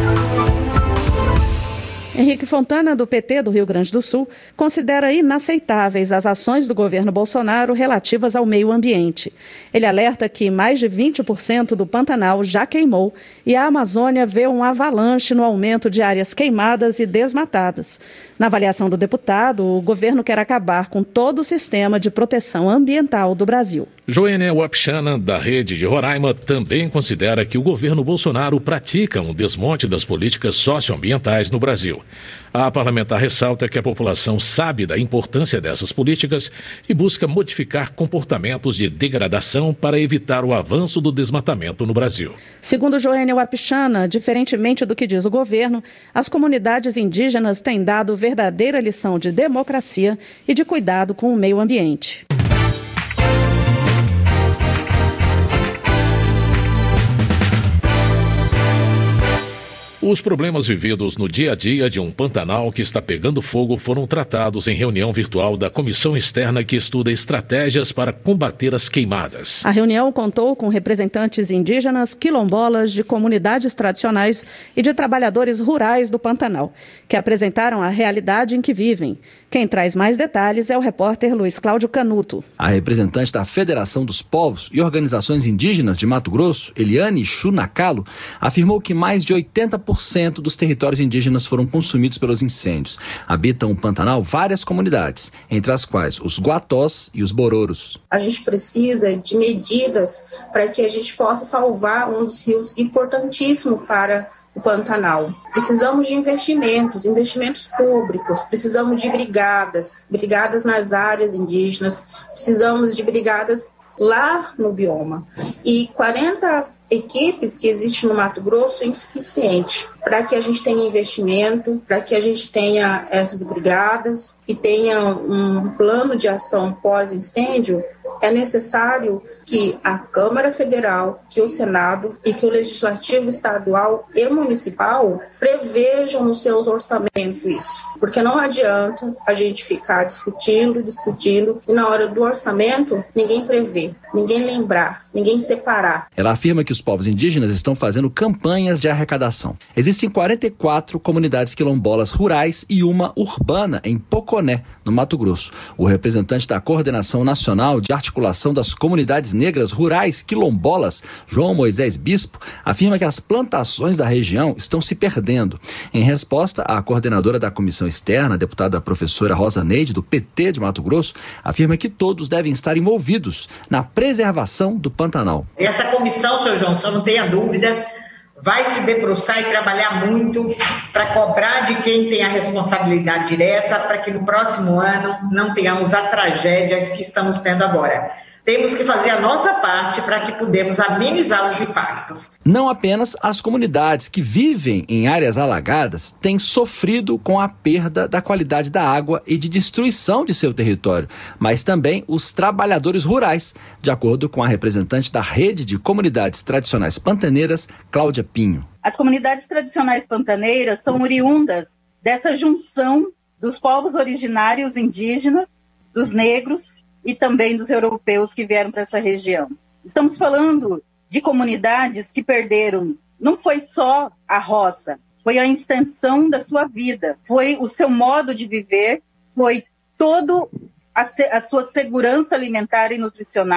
Henrique Fontana, do PT do Rio Grande do Sul, considera inaceitáveis as ações do governo Bolsonaro relativas ao meio ambiente. Ele alerta que mais de 20% do Pantanal já queimou e a Amazônia vê um avalanche no aumento de áreas queimadas e desmatadas. Na avaliação do deputado, o governo quer acabar com todo o sistema de proteção ambiental do Brasil. Joênia Wapchana, da Rede de Roraima, também considera que o governo Bolsonaro pratica um desmonte das políticas socioambientais no Brasil. A parlamentar ressalta que a população sabe da importância dessas políticas e busca modificar comportamentos de degradação para evitar o avanço do desmatamento no Brasil. Segundo Joênia Wapchana, diferentemente do que diz o governo, as comunidades indígenas têm dado verdadeira lição de democracia e de cuidado com o meio ambiente. Os problemas vividos no dia a dia de um Pantanal que está pegando fogo foram tratados em reunião virtual da comissão externa que estuda estratégias para combater as queimadas. A reunião contou com representantes indígenas, quilombolas, de comunidades tradicionais e de trabalhadores rurais do Pantanal, que apresentaram a realidade em que vivem. Quem traz mais detalhes é o repórter Luiz Cláudio Canuto. A representante da Federação dos Povos e Organizações Indígenas de Mato Grosso, Eliane Chunacalo, afirmou que mais de 80% dos territórios indígenas foram consumidos pelos incêndios. Habitam o Pantanal várias comunidades, entre as quais os Guatós e os Bororos. A gente precisa de medidas para que a gente possa salvar um dos rios importantíssimos para o Pantanal. Precisamos de investimentos públicos, precisamos de brigadas nas áreas indígenas, precisamos de brigadas lá no bioma. E 40 equipes que existem no Mato Grosso é insuficiente para que a gente tenha investimento, para que a gente tenha essas brigadas e tenha um plano de ação pós-incêndio. É necessário que a Câmara Federal, que o Senado e que o Legislativo Estadual e Municipal prevejam nos seus orçamentos isso. Porque não adianta a gente ficar discutindo e na hora do orçamento ninguém prevê, ninguém lembrar, ninguém separar. Ela afirma que os povos indígenas estão fazendo campanhas de arrecadação. Existem 44 comunidades quilombolas rurais e uma urbana em Poconé, no Mato Grosso. O representante da Coordenação Nacional de Articulação das Comunidades Negras Rurais Quilombolas, João Moisés Bispo, afirma que as plantações da região estão se perdendo. Em resposta, a coordenadora da comissão externa, a deputada professora Rosa Neide, do PT de Mato Grosso, afirma que todos devem estar envolvidos na preservação do Pantanal. Essa comissão, senhor João, só não tenha dúvida, vai se debruçar e trabalhar muito para cobrar de quem tem a responsabilidade direta para que no próximo ano não tenhamos a tragédia que estamos tendo agora. Temos que fazer a nossa parte para que podemos amenizar os impactos. Não apenas as comunidades que vivem em áreas alagadas têm sofrido com a perda da qualidade da água e de destruição de seu território, mas também os trabalhadores rurais, de acordo com a representante da Rede de Comunidades Tradicionais Pantaneiras, Cláudia Pinho. As comunidades tradicionais pantaneiras são oriundas dessa junção dos povos originários indígenas, dos negros, e também dos europeus que vieram para essa região. Estamos falando de comunidades que perderam, não foi só a roça, foi a extensão da sua vida, foi o seu modo de viver, foi toda a sua segurança alimentar e nutricional.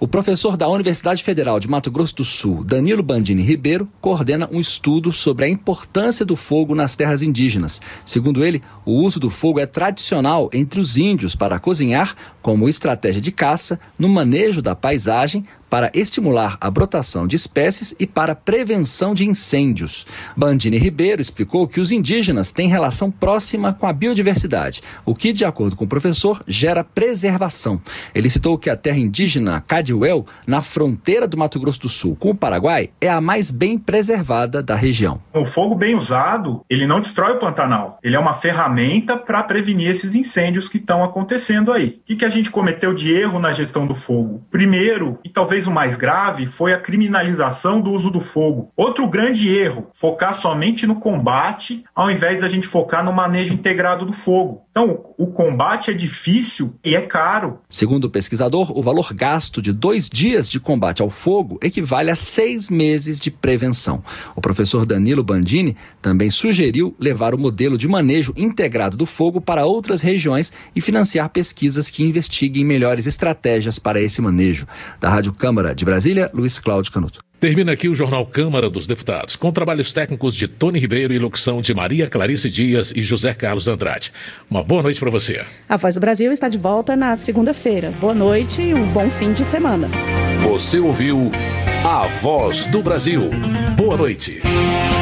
O professor da Universidade Federal de Mato Grosso do Sul, Danilo Bandini Ribeiro, coordena um estudo sobre a importância do fogo nas terras indígenas. Segundo ele, o uso do fogo é tradicional entre os índios para cozinhar, como estratégia de caça, no manejo da paisagem, para estimular a brotação de espécies e para prevenção de incêndios. Bandini Ribeiro explicou que os indígenas têm relação próxima com a biodiversidade, o que, de acordo com o professor, gera preservação. Ele citou que a terra indígena Cadiuel, na fronteira do Mato Grosso do Sul com o Paraguai, é a mais bem preservada da região. O fogo bem usado, ele não destrói o Pantanal. Ele é uma ferramenta para prevenir esses incêndios que estão acontecendo aí. O que a gente cometeu de erro na gestão do fogo? Primeiro, e talvez o mais grave, foi a criminalização do uso do fogo. Outro grande erro, focar somente no combate, ao invés da gente focar no manejo integrado do fogo. Então, o combate é difícil e é caro. Segundo o pesquisador, o valor gasto de 2 dias de combate ao fogo equivale a 6 meses de prevenção. O professor Danilo Bandini também sugeriu levar o modelo de manejo integrado do fogo para outras regiões e financiar pesquisas que investiguem melhores estratégias para esse manejo. Da Rádio Câmara de Brasília, Luiz Cláudio Canuto. Termina aqui o Jornal Câmara dos Deputados, com trabalhos técnicos de Tony Ribeiro e locução de Maria Clarice Dias e José Carlos Andrade. Uma boa noite para você. A Voz do Brasil está de volta na segunda-feira. Boa noite e um bom fim de semana. Você ouviu A Voz do Brasil. Boa noite.